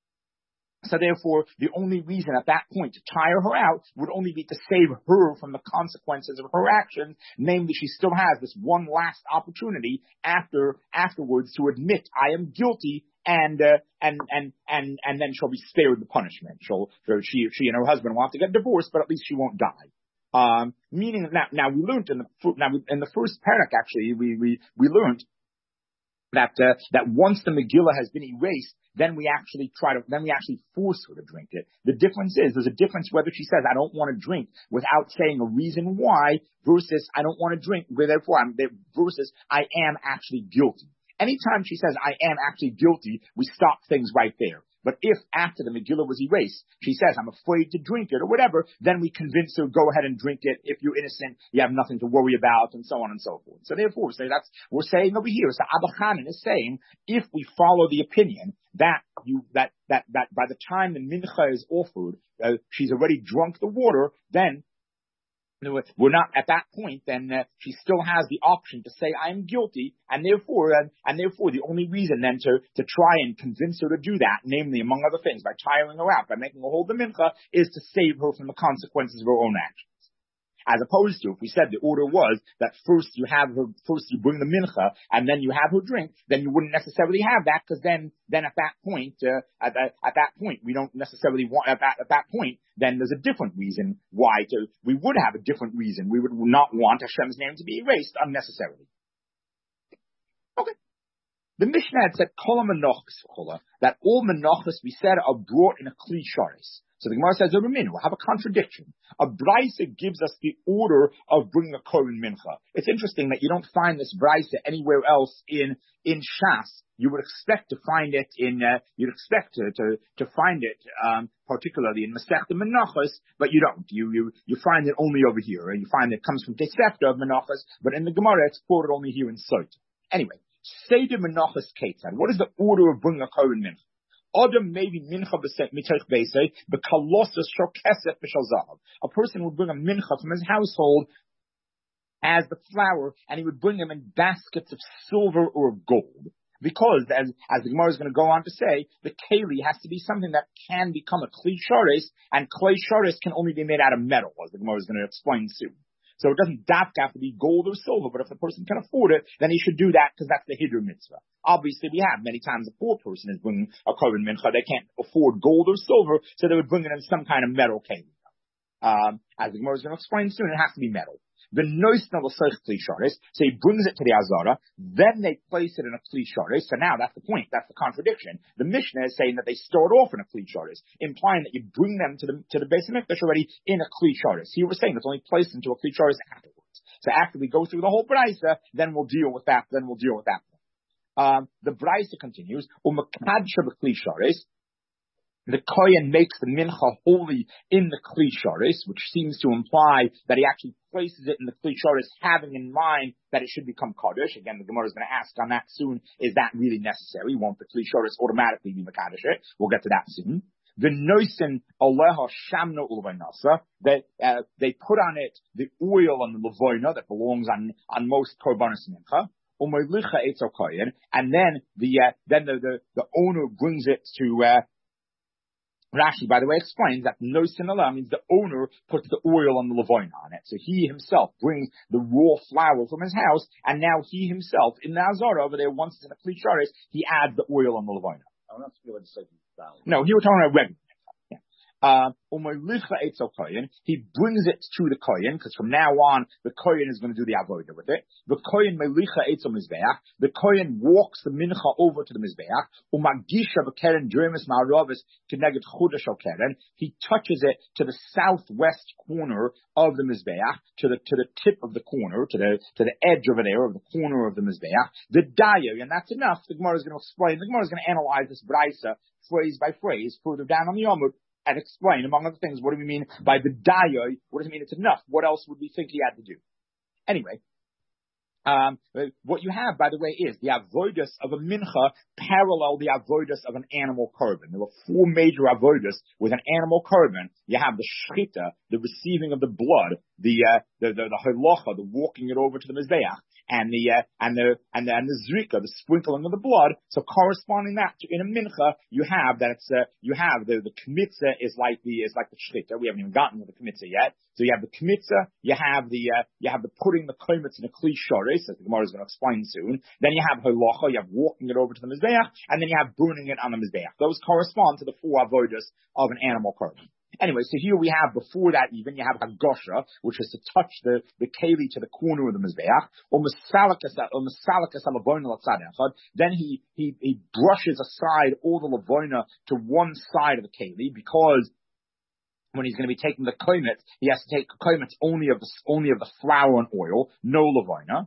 So therefore, the only reason at that point to tire her out would only be to save her from the consequences of her actions. Namely, she still has this one last opportunity after afterwards to admit I am guilty, and uh, and and and and then she'll be spared the punishment. She'll she she and her husband will have to get divorced, but at least she won't die. Um, meaning now now we learned in the now in the first parak actually we we we learned that uh, that once the Megillah has been erased, then we actually try to, then we actually force her to drink it. The difference is, there's a difference whether she says, I don't want to drink without saying a reason why, versus I don't want to drink, therefore I'm, versus I am actually guilty. Anytime she says, I am actually guilty, we stop things right there. But if after the Megillah was erased, she says, I'm afraid to drink it or whatever, then we convince her, go ahead and drink it. If you're innocent, you have nothing to worry about, and so on and so forth. So therefore, so that's, we're saying over here, so Abba Chanan is saying, if we follow the opinion that you, that, that, that by the time the mincha is offered, uh, she's already drunk the water, then we're not at that point, then uh, she still has the option to say, I am guilty, and therefore, uh, and therefore the only reason then to, to try and convince her to do that, namely, among other things, by tiring her out, by making her hold the mincha, is to save her from the consequences of her own actions. As opposed to, if we said the order was that first you have her, first you bring the mincha, and then you have her drink, then you wouldn't necessarily have that, because then, then at that point, uh, at, at, at that point, we don't necessarily want, at that, at that point, then there's a different reason why to, we would have a different reason. We would not want Hashem's name to be erased unnecessarily. Okay. The Mishnah had said, Kol menachos, that all menachos, we said, are brought in a kli sharis. So the Gemara says, we'll have a contradiction. A Braisa gives us the order of bringing a Kohen Mincha. It's interesting that you don't find this Braisa anywhere else in, in Shas. You would expect to find it in, uh, you'd expect to, to, to find it, um, particularly in Masechta Menachos, but you don't. You, you, you find it only over here. And you find it comes from Tosefta of Menachos, but in the Gemara it's quoted only here in Sot. Anyway, Seder Menachos Ketzad. What is the order of bringing a Kohen Mincha? Adam maybe mincha mitoch beisei bekalosas shel kesef b'shel zahav. A person would bring a mincha from his household as the flour, and he would bring them in baskets of silver or gold. Because, as, as the Gemara is going to go on to say, the keli has to be something that can become a kli sharis, and kli sharis can only be made out of metal, as the Gemara is going to explain soon. So it doesn't dafka have to be gold or silver, but if the person can afford it, then he should do that because that's the Hiddur mitzvah. Obviously, we have many times a poor person is bringing a Kohen Mincha. They can't afford gold or silver, so they would bring it in some kind of metal keli. Um, as the Gemara is going to explain soon, it has to be metal. The noisna l'soich kli sharis, so he brings it to the Azara, then they place it in a kli sharis. So now that's the point, that's the contradiction. The Mishnah is saying that they start off in a kli sharis, implying that you bring them to the to the Beis Hamikdash already in a kli sharis. Here we're saying it's only placed into a kli sharis afterwards. So after we go through the whole Braisa, then we'll deal with that. Then we'll deal with that. Um, the Braisa continues. Umakadsha b'kli sharis. The Kohen makes the mincha holy in the kli sharis, which seems to imply that he actually places it in the kli sharis, having in mind that it should become kaddish. Again, the Gemara is going to ask on that soon: is that really necessary? Won't the kli sharis automatically be mekadosh it? We'll get to that soon. The noisin aleha shamna ulvaynasa. They uh, they put on it the oil on the levoina that belongs on on most korbanos mincha. And then the uh, then the, the the owner brings it to. Uh, Rashi, by the way, explains that no sinala means the owner puts the oil on the levoina on it. So he himself brings the raw flour from his house, and now he himself, in the Azara over there, once it's in a kli sharis, he adds the oil on the levoina. I'm not sure what to say. No, here we're talking about regular. Uh, he brings it to the Kohen, because from now on, the Kohen is going to do the avodah with it. The Kohen melicha etzel mizbeach. The Kohen walks the mincha over to the mizbeach. Umagisha v'keren dremis ma'aravis k'neged chudash al keren. He touches it to the southwest corner of the mizbeach, to the to the tip of the corner, to the to the edge over there of the corner of the mizbeach. The dayo, and that's enough. The Gemara is going to explain. The Gemara is going to analyze this brisa phrase by phrase further down on the Yomud, and explain, among other things, what do we mean by the dayo? What does it mean it's enough? What else would we think he had to do? Anyway, um, what you have, by the way, is the avodas of a mincha parallel the avodas of an animal korban. There were four major avodas with an animal korban. You have the shchita, the receiving of the blood, the uh, the the, the halacha, the walking it over to the mizbeach, and the uh, and the and the and the zrika, the sprinkling of the blood. So corresponding that to in a mincha, you have that it's uh, you have the the kmitza is like the is like the shchita. We haven't even gotten to the kmitza yet. So you have the kmitza, you have the uh, you have the putting the komitz in a kli sharis, as the Gemara is going to explain soon. Then you have halacha, you have walking it over to the mizbeach, and then you have burning it on the mizbeach. Those correspond to the four avodas of an animal korban. Anyway, so here we have, before that even, you have Hagosha, which is to touch the, the keli to the corner of the Mizbeach, or Masalakas al-Lavoina l'tzad. Then he, he, he brushes aside all the Lavoina to one side of the keli, because when he's going to be taking the kometz, he has to take kometz only of the, only of the flour and oil, no Lavoina.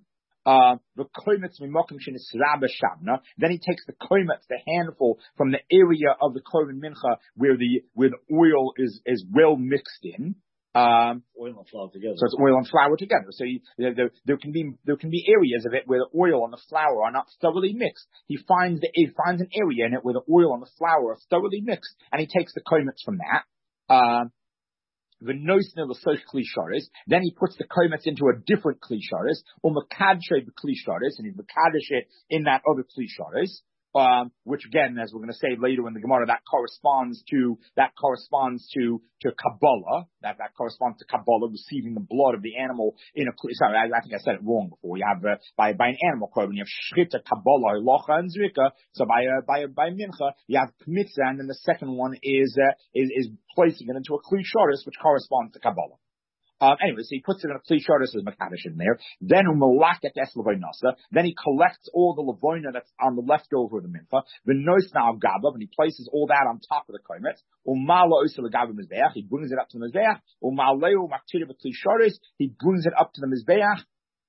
Uh, the koimetz mimokim shenisraba shabna. Then he takes the koimetz, the handful, from the area of the korban mincha where the where the oil is is well mixed in. Um, oil and flour together. So it's oil and flour together. So you, there, there, there can be there can be areas of it where the oil and the flour are not thoroughly mixed. He finds the he finds an area in it where the oil and the flour are thoroughly mixed, and he takes the koimetz from that. Um, The noisnil the klisharis. Then he puts the koimetz into a different klisharis, or makadshe the klisharis, and he makadish it in that other klisharis. Um, which again, as we're going to say later in the Gemara, that corresponds to that corresponds to to Kabbalah. That that corresponds to Kabbalah, receiving the blood of the animal in a. Sorry, I, I think I said it wrong before. You have uh, by by an animal korban, you have shchita, Kabbalah, locha, and zrika. So by uh, by by mincha, you have kmitza, and then the second one is uh, is is placing it into a kli sharis, which corresponds to Kabbalah. Um, anyway, so he puts it in a kli sharis as makadosh in there. Then umalaket es levoinasa. Then he collects all the levoina that's on the leftover of the mincha. The nois now gabav, and he places all that on top of the koimetz. Umala oisa legabav mizbeach. He brings it up to the mizbeach. Umaleu maktira b'kli sharis. He brings it up to the mizbeach.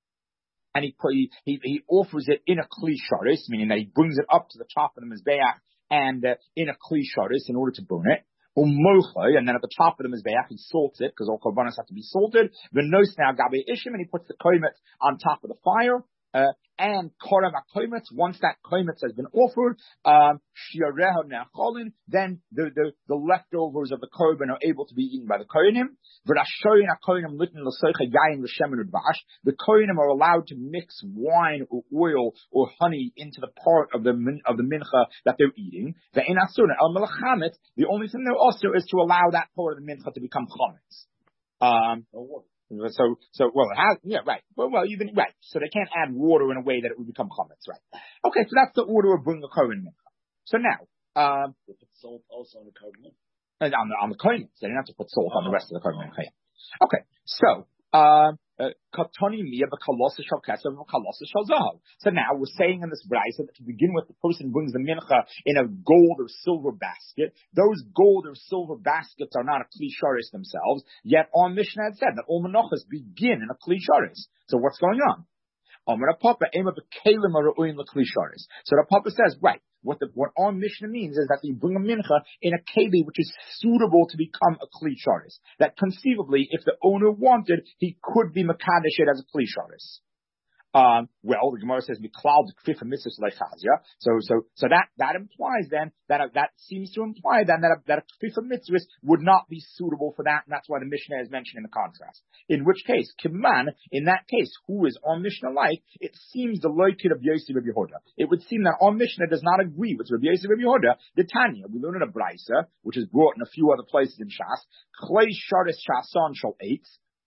And he, he he he offers it in a kli sharis, meaning that he brings it up to the top of the mizbeach and uh, in a kli sharis in order to burn it. And then at the top of the mizbeach, he salts it, because all korbanos have to be salted. The nois now gabe ishim, and he puts the koimetz on top of the fire. Uh, and korav koimetz, once that koimetz has been offered, um, shiareha ne'acholin, then the, the, the leftovers of the korban are able to be eaten by the kohanim. V'rashoyin ha'kohanim litin l'soicha yayin l'shemen udvash. The kohanim are allowed to mix wine or oil or honey into the part of the min, of the mincha that they're eating. Ve'en asur al melachamet. The only thing there also is to allow that part of the mincha to become chametz. Um, So, so, well, it has, yeah, right. Well, well, even, right. So they can't add water in a way that it would become chametz, right? Okay, so that's the order of bringing the korban mincha. So now, um, they put salt also on the korban mincha. On the, on the kohanim. They didn't have to put salt oh, on the rest of the korban mincha. Okay, so, um, Katoni miya b'kalosa shal kesef b'kalosa shal zahav. So now we're saying in this brayso that to begin with, the person brings the mincha in a gold or silver basket. Those gold or silver baskets are not a kli sharis themselves. Yet our Mishnah had said that all menachos begin in a kli sharis. So what's going on? So the Papa says, right, what the what our Mishnah means is that you bring a mincha in a keli which is suitable to become a kli sharis. That conceivably, if the owner wanted, he could be makadosh it as a kli sharis. Um, well, the Gemara says miklal kfifa mitzvahs leichazia. So, so, so that that implies then that uh, that seems to imply then that a, that a kfifa mitzvahs would not be suitable for that, and that's why the Mishnah is mentioned in the contrast. In which case, kiman, in that case, who is on Mishnah like? It seems the loikid of Yosef Rabbi Yehuda. It would seem that on Mishnah does not agree with Rabbi Yosef Rabbi Yehuda. The Tanya, we learn in a brayso, which is brought in a few other places in Shas. Klei sharis shason shal eitz.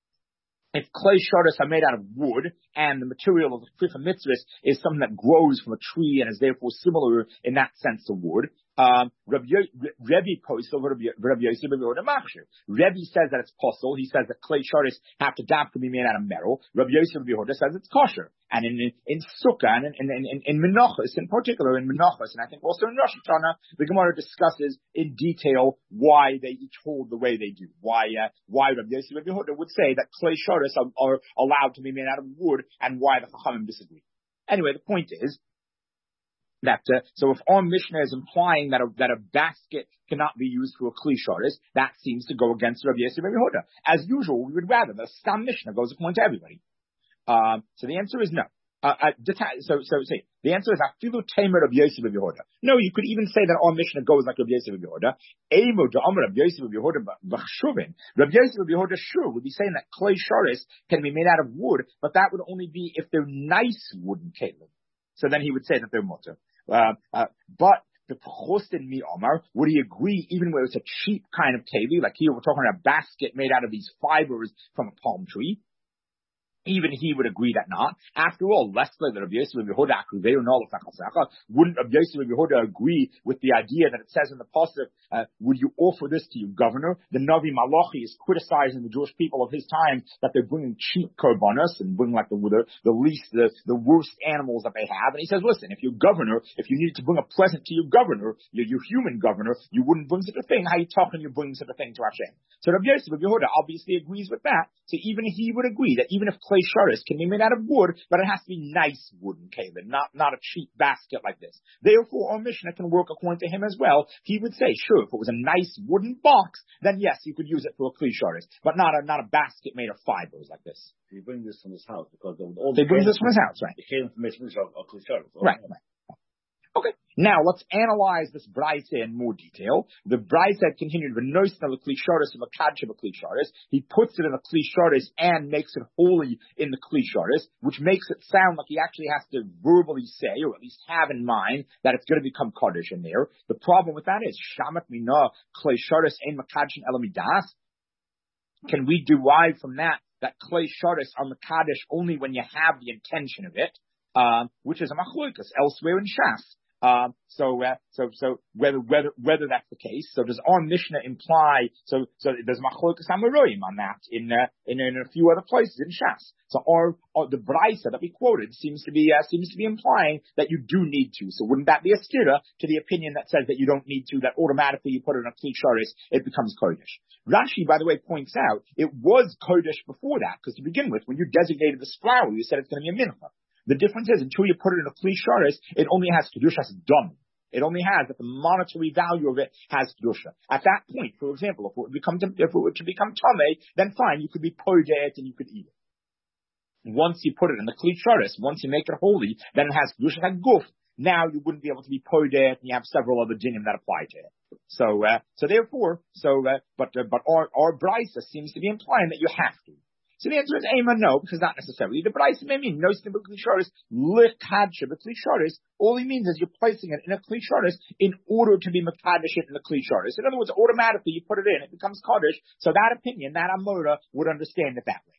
If clay sharis are made out of wood, and the material of the kfifa mitzvahs is something that grows from a tree and is therefore similar in that sense to wood, um, Rebbe posts over Rabbi Yosef Rabbi Yehuda Machshir. Rebbe says that it's possible. He says that clay sharis have to dap to be made out of metal. Rabbi Yosef Rabbi Yehuda says it's kosher. And in in, in Sukkah and in in, in, in Menachos, in particular in Menachos, and I think also in Rosh Hashanah, the Gemara discusses in detail why they each hold the way they do. Why uh, why Rabbi Yosef Rabbi Yehuda would say that clay sharis are, are allowed to be made out of wood, and why the Chachamim disagree. Anyway, the point is that uh, so if our Mishnah is implying that a, that a basket cannot be used for a kli sharis, that seems to go against Rabbi Yosef Rabbi Yehuda. As usual, we would rather the Stam Mishnah goes according to everybody. Um, so the answer is no. Uh, uh, so, so, say, the answer is afilu tamer Rabbi Yosef Rabbi Yehuda. No, you could even say that our Mishnah goes like Rabbi Yosef Rabbi Yehuda. Emo da'amar Rabbi Yosef Rabbi Yehuda b'chshuvin. Rabbi Yosef Rabbi Yehuda sure would be saying that clay sharis can be made out of wood, but that would only be if they're nice wooden kelim. So then he would say that they're mutter. Uh, uh, but the Chostin mi Omar, would he agree even where it's a cheap kind of keli, like here we're talking about a basket made out of these fibers from a palm tree? Even he would agree that not. After all, less like Rabbi Yosef Rabbi Yehuda, wouldn't Rabbi Yosef Rabbi Yehuda agree with the idea that it says in the pasuk, uh, would you offer this to your governor? The Navi Malachi is criticizing the Jewish people of his time that they're bringing cheap korbanos and bring like the, the, the least, the, the worst animals that they have. And he says, listen, if your governor, if you needed to bring a present to your governor, your, your human governor, you wouldn't bring such a thing. How you talking you bring such a thing to Hashem? So Rabbi Yosef Rabbi Yehuda obviously agrees with that. So even he would agree that even if clay sharis can be made out of wood, but it has to be nice wooden kalim, not, not a cheap basket like this. Therefore, our Mishnah can work according to him as well. He would say, sure, if it was a nice wooden box, then yes, you could use it for a clay sharis, but not a, not a basket made of fibers like this. You bring this from his house because all they the bring this from his house, right? The kalim information is of clay sharis. Right, right. Okay, now let's analyze this brisa in more detail. The brisa continued with noisna l'kli sharis and l'kadsha b'kli sharis. He puts it in a kli sharis and makes it holy in the kli sharis, which makes it sound like he actually has to verbally say, or at least have in mind, that it's going to become kaddish in there. The problem with that is shamat mina kli sharis ein makadshin elamidas. Can we derive from that that kli sharis are makadish only when you have the intention of it? Um, which is a machlokas elsewhere in Shas. Um, so, uh, so, so whether, whether, whether that's the case, so does our Mishnah imply, so, so there's machlokas amaroim on that in, uh, in, in a few other places in Shas. So our, our the brisa that we quoted seems to be, uh, seems to be implying that you do need to. So wouldn't that be a stira to the opinion that says that you don't need to, that automatically you put it in a kli sharis, it becomes kodesh? Rashi, by the way, points out it was kodesh before that, because to begin with, when you designated this flour, you said it's going to be a mincha. The difference is, until you put it in a kli sharis, it only has kedushas dam. It only has that the monetary value of it has kedusha. At that point, for example, if it would become if it were to become tamei, then fine, you could be poidet and you could eat it. Once you put it in the kli sharis, once you make it holy, then it has kedusha and guf. Now you wouldn't be able to be poidet, and you have several other dinim that apply to it. So, uh, so therefore, so uh, but uh, but our our brisa seems to be implying that you have to. So the answer is Amen, no, because not necessarily. The Brisa may mean no simple kli sharis, l'kadsha b'kli sharis. All he means is you're placing it in a kli sharis in order to be mekadesh it in the kli sharis. In other words, automatically you put it in, it becomes kaddish. So that opinion, that amora, would understand it that way.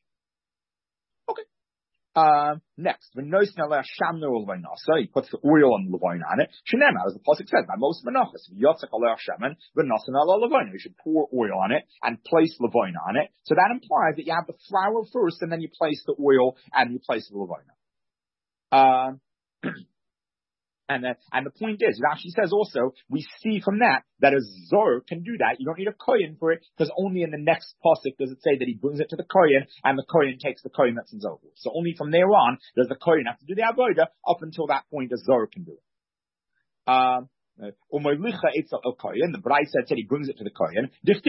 Okay. Um, next, when noisna le'ashamnu l'vaynasa, he puts the oil on the levain on it. Shenema, as the pasuk says, by most menachos, yotzak le'ashaman, v'nasan ala levain. You should pour oil on it and place levain on it. So that implies that you have the flour first, and then you place the oil and you place the levain. Um, And, uh, and the point is, Rashi says also, we see from that, that a zor can do that. You don't need a kohen for it, because only in the next pasuk does it say that he brings it to the kohen, and the kohen takes the kohen that's in zor. So only from there on, does the kohen have to do the avodah. Up until that point, a zor can do it. Um, the Bride said he brings it to the kohen. Because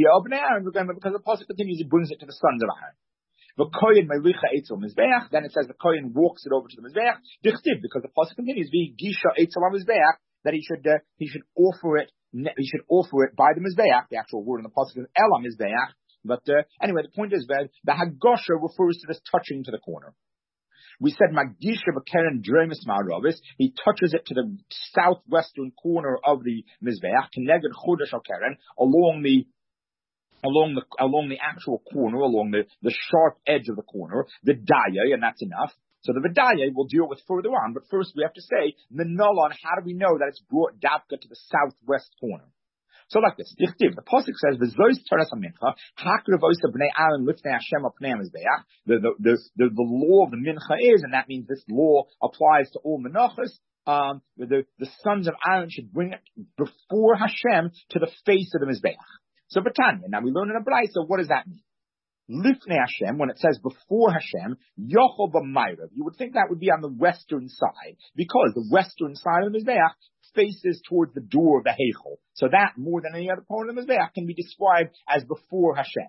the pasuk continues, he brings it to the sons of Aaron. The kohen melicha etzel mizbeach. Then it says the kohen walks it over to the mizbeach. Dichtiv, because the pasuk continues, vi gisha etzel mizbeach, that he should uh, he should offer it he should offer it by the mizbeach. The actual word in the pasuk is ela mizbeach. But uh, anyway, the point is that the hagosha refers to this touching to the corner. We said Magdisha B'Keren Dremis Ma'aravis. He touches it to the southwestern corner of the mizbeach, Keneged Chodesh Keren, along the along the along the actual corner, along the, the sharp edge of the corner, the daya, and that's enough. So the vidaya we'll deal with further on, but first we have to say the null on how do we know that it's brought dafka to the southwest corner. So like this, the pasuk says, "V'zois taras hamincha hakravosa bnei Aaron lifnei Hashem apnei mizbeach." The the the the law of the mincha is, and that means this law applies to all menachos. Um, the the sons of Aaron should bring it before Hashem to the face of the mizbeach. So Batanya, now we learn in a brayso, what does that mean? Lifnei Hashem, when it says before Hashem, Yochel b'mayrav, you would think that would be on the western side, because the western side of the Mizbeach faces towards the door of the Heichel. So that, more than any other part of the Mizbeach, can be described as before Hashem.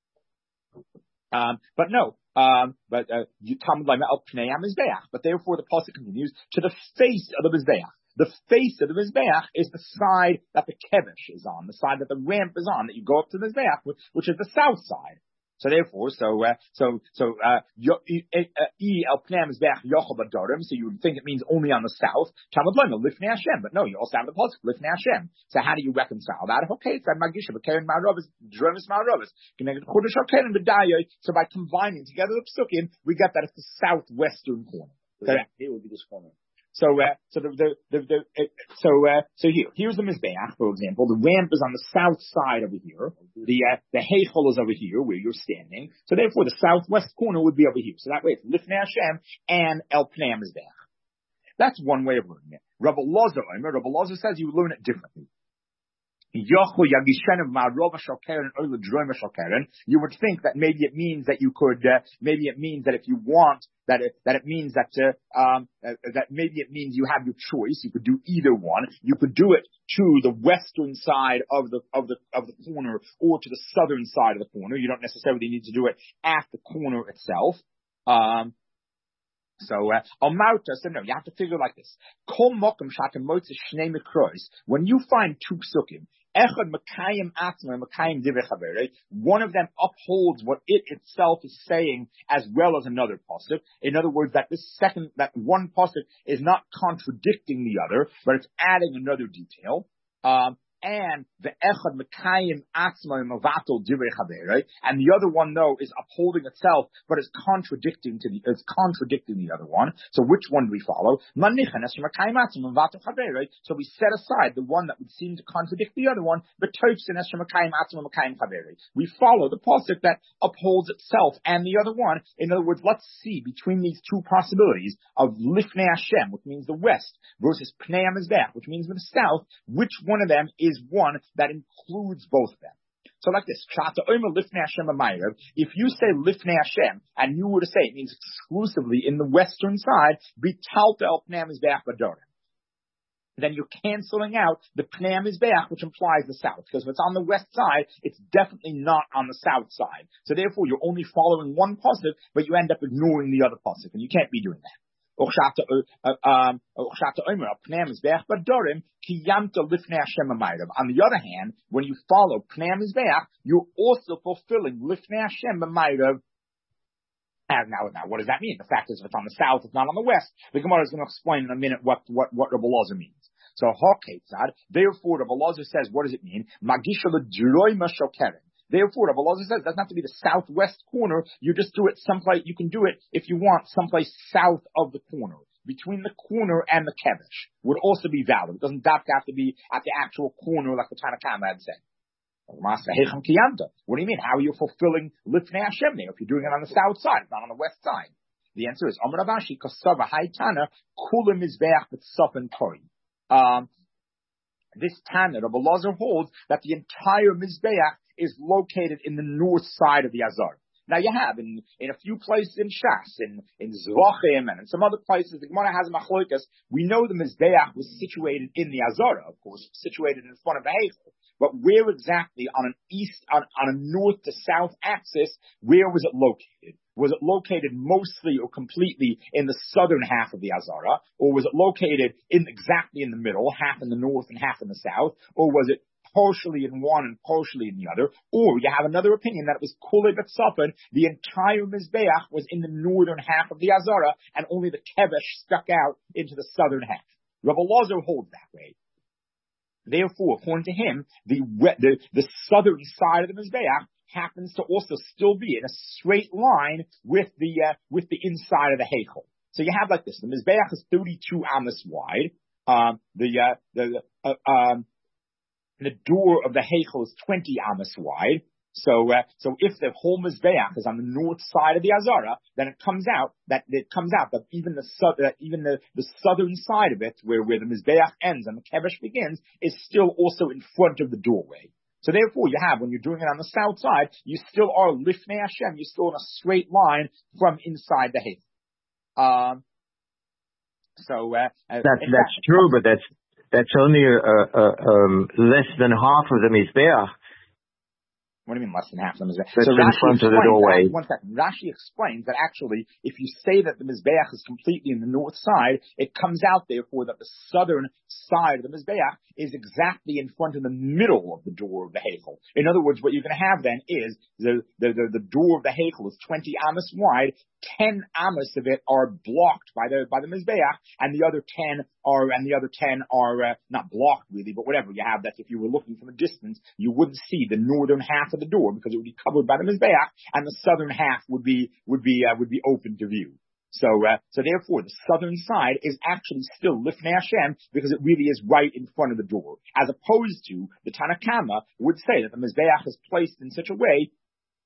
Um, but no, um, but, uh, but therefore the pasuk continues, to the face of the Mizbeach. The face of the Mizbeach is the side that the kevish is on, the side that the ramp is on, that you go up to the Mizbeach, which, which is the south side. So therefore, so, uh, so, so, uh, e el pnei Mizbeach yochel b'dorim, so you would think it means only on the south. Talmud Lema, lifnei Hashem, but no, you also have the pasuk, lifnei Hashem. So how do you reconcile that? Okay, it's that magisha, b'keren ma'aravis, dremis ma'aravis, connected chodesh hakeren b'dayoi. So by combining together the psukim, we get that it's the southwestern corner. So that here would be this corner. So, uh, so the, the, the, the uh, so, uh, so here, here's the Mizbeach, for example. The ramp is on the south side over here. The, uh, the Heichel is over here where you're standing. So therefore the southwest corner would be over here. So that way it's Lifnei Hashem and El Pnei Mizbeach. That's one way of learning it. Rabbi Loza, Rabbi Loza says you learn it differently. You would think that maybe it means that you could, uh, maybe it means that if you want, that it, that it means that, uh, um, uh, that maybe it means you have your choice. You could do either one. You could do it to the western side of the, of the, of the corner or to the southern side of the corner. You don't necessarily need to do it at the corner itself. Um, So, uh, Omarta said, no, you have to figure like this. Kol mokum shatem motze shnei mikros. When you find two psukim, echad mekayim atzma, mekayim divrei chaverei, one of them upholds what it itself is saying as well as another pasuk. In other words, that this second, that one pasuk is not contradicting the other, but it's adding another detail. Um, and the echad mekayim atzma mavatul divrei chaverei, and the other one though is upholding itself, but is contradicting to the is contradicting the other one. So which one do we follow? So we set aside the one that would seem to contradict the other one, but we follow the pasuk that upholds itself and the other one. In other words, let's see between these two possibilities of lifnei Hashem, which means the west, versus pnei hamizbeach, which means the south, which one of them is one that includes both of them. So like this, if you say lifnei Hashem, and you were to say it means exclusively in the western side, then you're canceling out the pnei hamizbeach, which implies the south. Because if it's on the west side, it's definitely not on the south side. So therefore, you're only following one pasuk, but you end up ignoring the other pasuk, and you can't be doing that. On the other hand, when you follow pnei hamizbeach, you're also fulfilling lifnei Hashem b'mayrav. And now, now, what does that mean? The fact is, if it's on the south, it's not on the west. The Gemara is going to explain in a minute what what what Rabbi Elazar means. So, Haketzad, therefore, Rabbi Elazar says, what does it mean? Magisha l'droima shokeren. Therefore, Rabbi Elazar says, it doesn't have to be the southwest corner. You just do it someplace, you can do it if you want, someplace south of the corner. Between the corner and the kevish would also be valid. It doesn't have to be at the actual corner like the Tanna Kama had said. What do you mean? How are you fulfilling lifnei Hashem there if you're doing it on the south side, not on the west side? The answer is, Amar Ravashi, Kasava Haitana, Kula Mizbeach B'Tzafin Kori. Um, this Tana, Rabbi Elazar holds that the entire Mizbeach is located in the north side of the Azar. Now you have in, in a few places in Shas, in, in Zvachim, and in some other places, the Gemara has a machlokas. We know the Mizbeach was situated in the Azara, of course, situated in front of the Heichel. But where exactly on an east, on, on a north to south axis, where was it located? Was it located mostly or completely in the southern half of the Azara? Or was it located in exactly in the middle, half in the north and half in the south? Or was it partially in one and partially in the other? Or you have another opinion that it was Kulei B'Tzafin, the entire Mizbeach was in the northern half of the Azara, and only the Kevesh stuck out into the southern half. Rabbi Elazar holds that way. Therefore, according to him, the, the, the southern side of the Mizbeach happens to also still be in a straight line with the, uh, with the inside of the Heichel. So you have like this, the Mizbeach is thirty-two amos wide, um, the, uh, the, uh, um, the door of the Heichel is twenty amos wide. So, uh, so if the whole Mizbeach is on the north side of the Azara, then it comes out that it comes out that even the uh, even the, the southern side of it, where, where the Mizbeach ends and the Kevesh begins, is still also in front of the doorway. So therefore, you have, when you're doing it on the south side, you still are lifnei Hashem. You're still in a straight line from inside the Heichel. Um, so uh, that's that's true, but that's that's only uh, uh, um, less than half of the Mizbeach. What do you mean less than half of the Mizbeach? So Rashi in front of the doorway. That, one second. Rashi explains that actually, if you say that the Mizbeach is completely in the north side, it comes out therefore that the southern side of the Mizbeach is exactly in front of the middle of the door of the Heichel. In other words, what you're going to have then is the, the, the, the door of the Heichel is twenty amos wide, ten amos of it are blocked by the, by the Mizbeach, and the other ten are, and the other ten are, uh, not blocked really, but whatever you have, that if you were looking from a distance, you wouldn't see the northern half of the door because it would be covered by the Mizbeach, and the southern half would be, would be, uh, would be open to view. So, uh, so therefore, the southern side is actually still lifnei Hashem because it really is right in front of the door, as opposed to the Tanna Kama would say that the Mizbeach is placed in such a way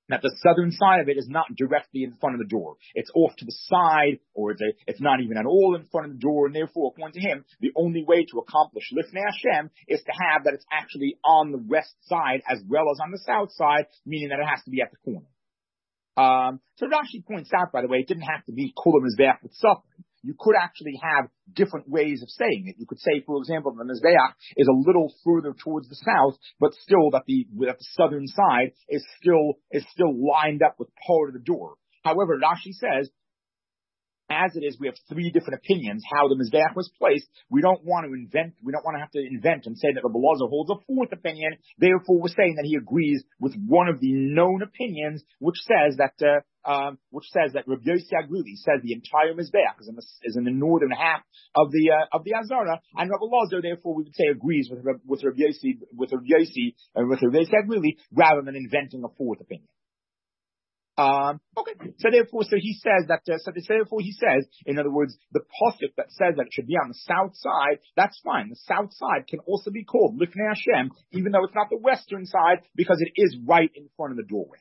that the southern side of it is not directly in front of the door. It's off to the side, or it's, a, it's not even at all in front of the door, and therefore, according to him, the only way to accomplish Lifnei Hashem is to have that it's actually on the west side as well as on the south side, meaning that it has to be at the corner. Um, so Rashi points out, by the way, it didn't have to be Kula Mizbeach with suffering. You could actually have different ways of saying it. You could say, for example, the Mizbeach is a little further towards the south, but still that the, that the southern side is still, is still lined up with part of the door. However, Rashi says, as it is, we have three different opinions how the Mizbeach was placed. We don't want to invent, we don't want to have to invent and say that Rabbi Elazar holds a fourth opinion. Therefore, we're saying that he agrees with one of the known opinions, which says that, uh, um, which says that Rabbi Yossi Aglili says the entire Mizbeach is in the, is in the northern half of the, uh, of the Azara, and Rabbi Elazar, therefore, we would say agrees with, with Rabbi Yossi, with Rabbi Yossi, uh, with Rabbi Yossi Aglili, rather than inventing a fourth opinion. Um, okay. So therefore, so he says that, uh, so therefore he says, in other words, the posuk that says that it should be on the south side, that's fine. The south side can also be called Lifnei Hashem, even though it's not the western side, because it is right in front of the doorway.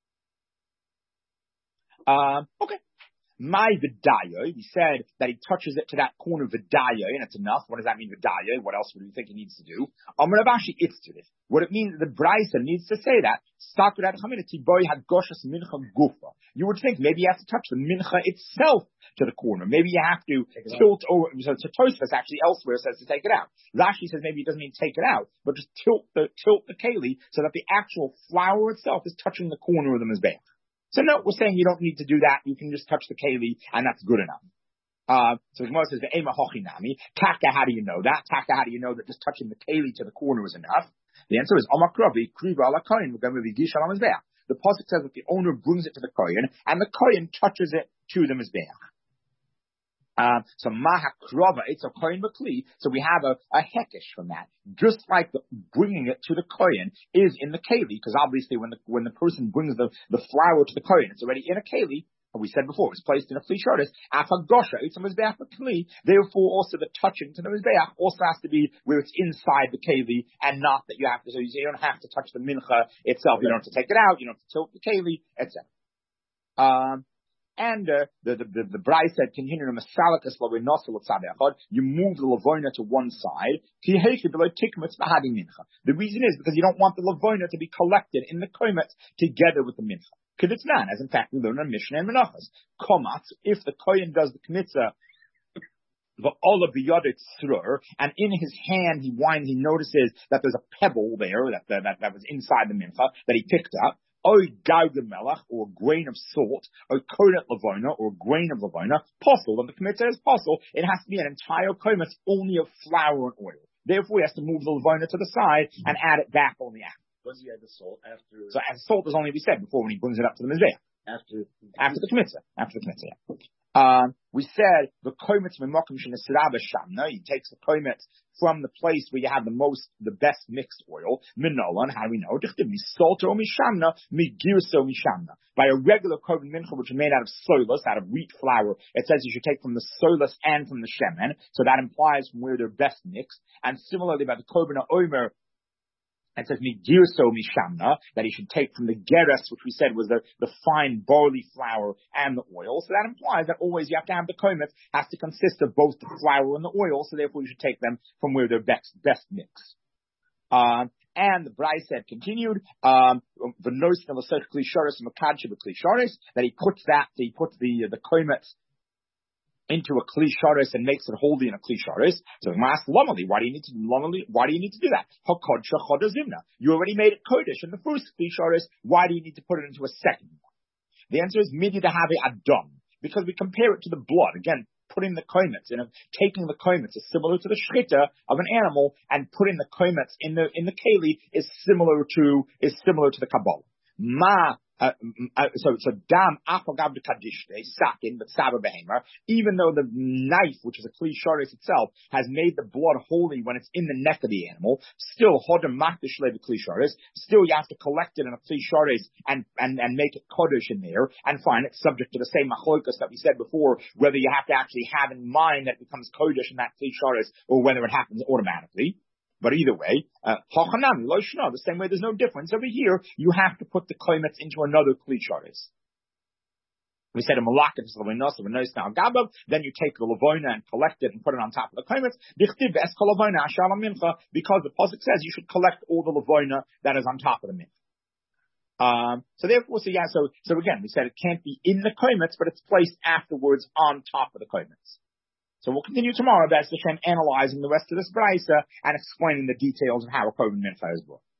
Um, okay. My Vidayo, he said that he touches it to that corner Vidayo, and it's enough. What does that mean, Vidayo? What else would you think he needs to do? Amar Rav Ashi, it's to this. What it means, the Braisa needs to say that. You would think maybe you have to touch the mincha itself to the corner. Maybe you have to tilt over. So Tosfos actually elsewhere says to take it out. Rashi says maybe it doesn't mean take it out, but just tilt the tilt the keli so that the actual flour itself is touching the corner of the mizbeach. So no, we're saying you don't need to do that. You can just touch the keli, and that's good enough. Uh, so Gemara says, "Ve'ema hochinami." Taka, how do you know that? Taka, how do you know that just touching the keli to the corner is enough? The answer is Amakravi Kriva ala Kohen. We're going to be Gisha ala Mizbeach. The pasuk says that the owner brings it to the Kohen, and the Kohen touches it to the Mizbeach. Uh, so Mahakrava, it's a Kohen Makli. So we have a, a hekesh from that. Just like the, bringing it to the Kohen is in the keli, because obviously when the when the person brings the, the flour to the Kohen, it's already in a keli. We said before, it was placed in a Kli Shoris. Afagosha, it's a Mizbeach Makli. Therefore, also the touching to the Mizbeach also has to be where it's inside the keli, and not that you have to. So you don't have to touch the mincha itself. You don't have to take it out. You don't have to tilt the keli, et cetera. Um, And uh, the the the, the Brai said, you move the lavoina to one side. The reason is because you don't want the lavoina to be collected in the komet together with the mincha. K'vitznan, as in fact we learn on Mishnah and Menachos. Komat, if the kohen does the kmitza, the ola biyadit srur, and in his hand he winds, he notices that there's a pebble there that that, that, that was inside the mincha that he picked up. Oy gauda melach, or a grain of salt, or kodet lavona, or a grain of lavona, posel, and the kmitza is posel, it has to be an entire komet only of flour and oil. Therefore he has to move the lavona to the side and add it back only after. Once you add the salt after. So as salt is only we said before when he brings it up to the mizbeach. After. After the kmitza. After the kmitza, yeah. Um, we said the kometz memokim shenesraba shamna. He takes the kometz from the place where you have the most, the best mixed oil. Minolan, how do we know? Dichtiv misolto mishamna, migirso mishamna. By a regular koven mincha, which is made out of solas, out of wheat flour, it says you should take from the solas and from the shemen. So that implies from where they're best mixed. And similarly, by the koven omer, it says migirso mishamna, that he should take from the geras, which we said was the, the fine barley flour and the oil. So that implies that always you have to have the komet has to consist of both the flour and the oil. So therefore you should take them from where they're best, best mixed. Um, and the Brai said continued, um, the notion of a such klisharis and makadshib klisharis, that he puts that, he puts the, the komet into a kli sharis and makes it holy in a kli sharis. So Mas Lomali, why do you need to Lomali, why do you need to do that? Hakodsha chodazimna. You already made it kodesh in the first kli sharis. Why do you need to put it into a second one? The answer is midi to have a adam, because we compare it to the blood. Again, putting the kometz in, taking the kometz is similar to the shchita of an animal, and putting the kometz in the in the keli is similar to is similar to the kabbalah. Ma. Uh, uh, so, so dam afagav de kadishte sakin, but saber behemer. Even though the knife, which is a kli sharis itself, has made the blood holy when it's in the neck of the animal, still hodem makdish le kli sharis. Still, you have to collect it in a kli sharis and and and make it kodesh in there. And fine, it's subject to the same machlokas that we said before, whether you have to actually have in mind that it becomes kodesh in that kli sharis or whether it happens automatically. But either way, uh, the same way there's no difference. Over here, you have to put the kometz into another kli sharis. We said a malakif is levonos of a nois now gabav. Then you take the levona and collect it and put it on top of the kometz. Dichtiv es kol levona ashal mincha, because the pasuk says you should collect all the levona that is on top of the mincha. Um, so therefore, so yeah, so so again, we said it can't be in the kometz, but it's placed afterwards on top of the kometz. So we'll continue tomorrow, B'ez Hashem, analyzing the rest of this brisa and explaining the details of how a korban mincha is brought.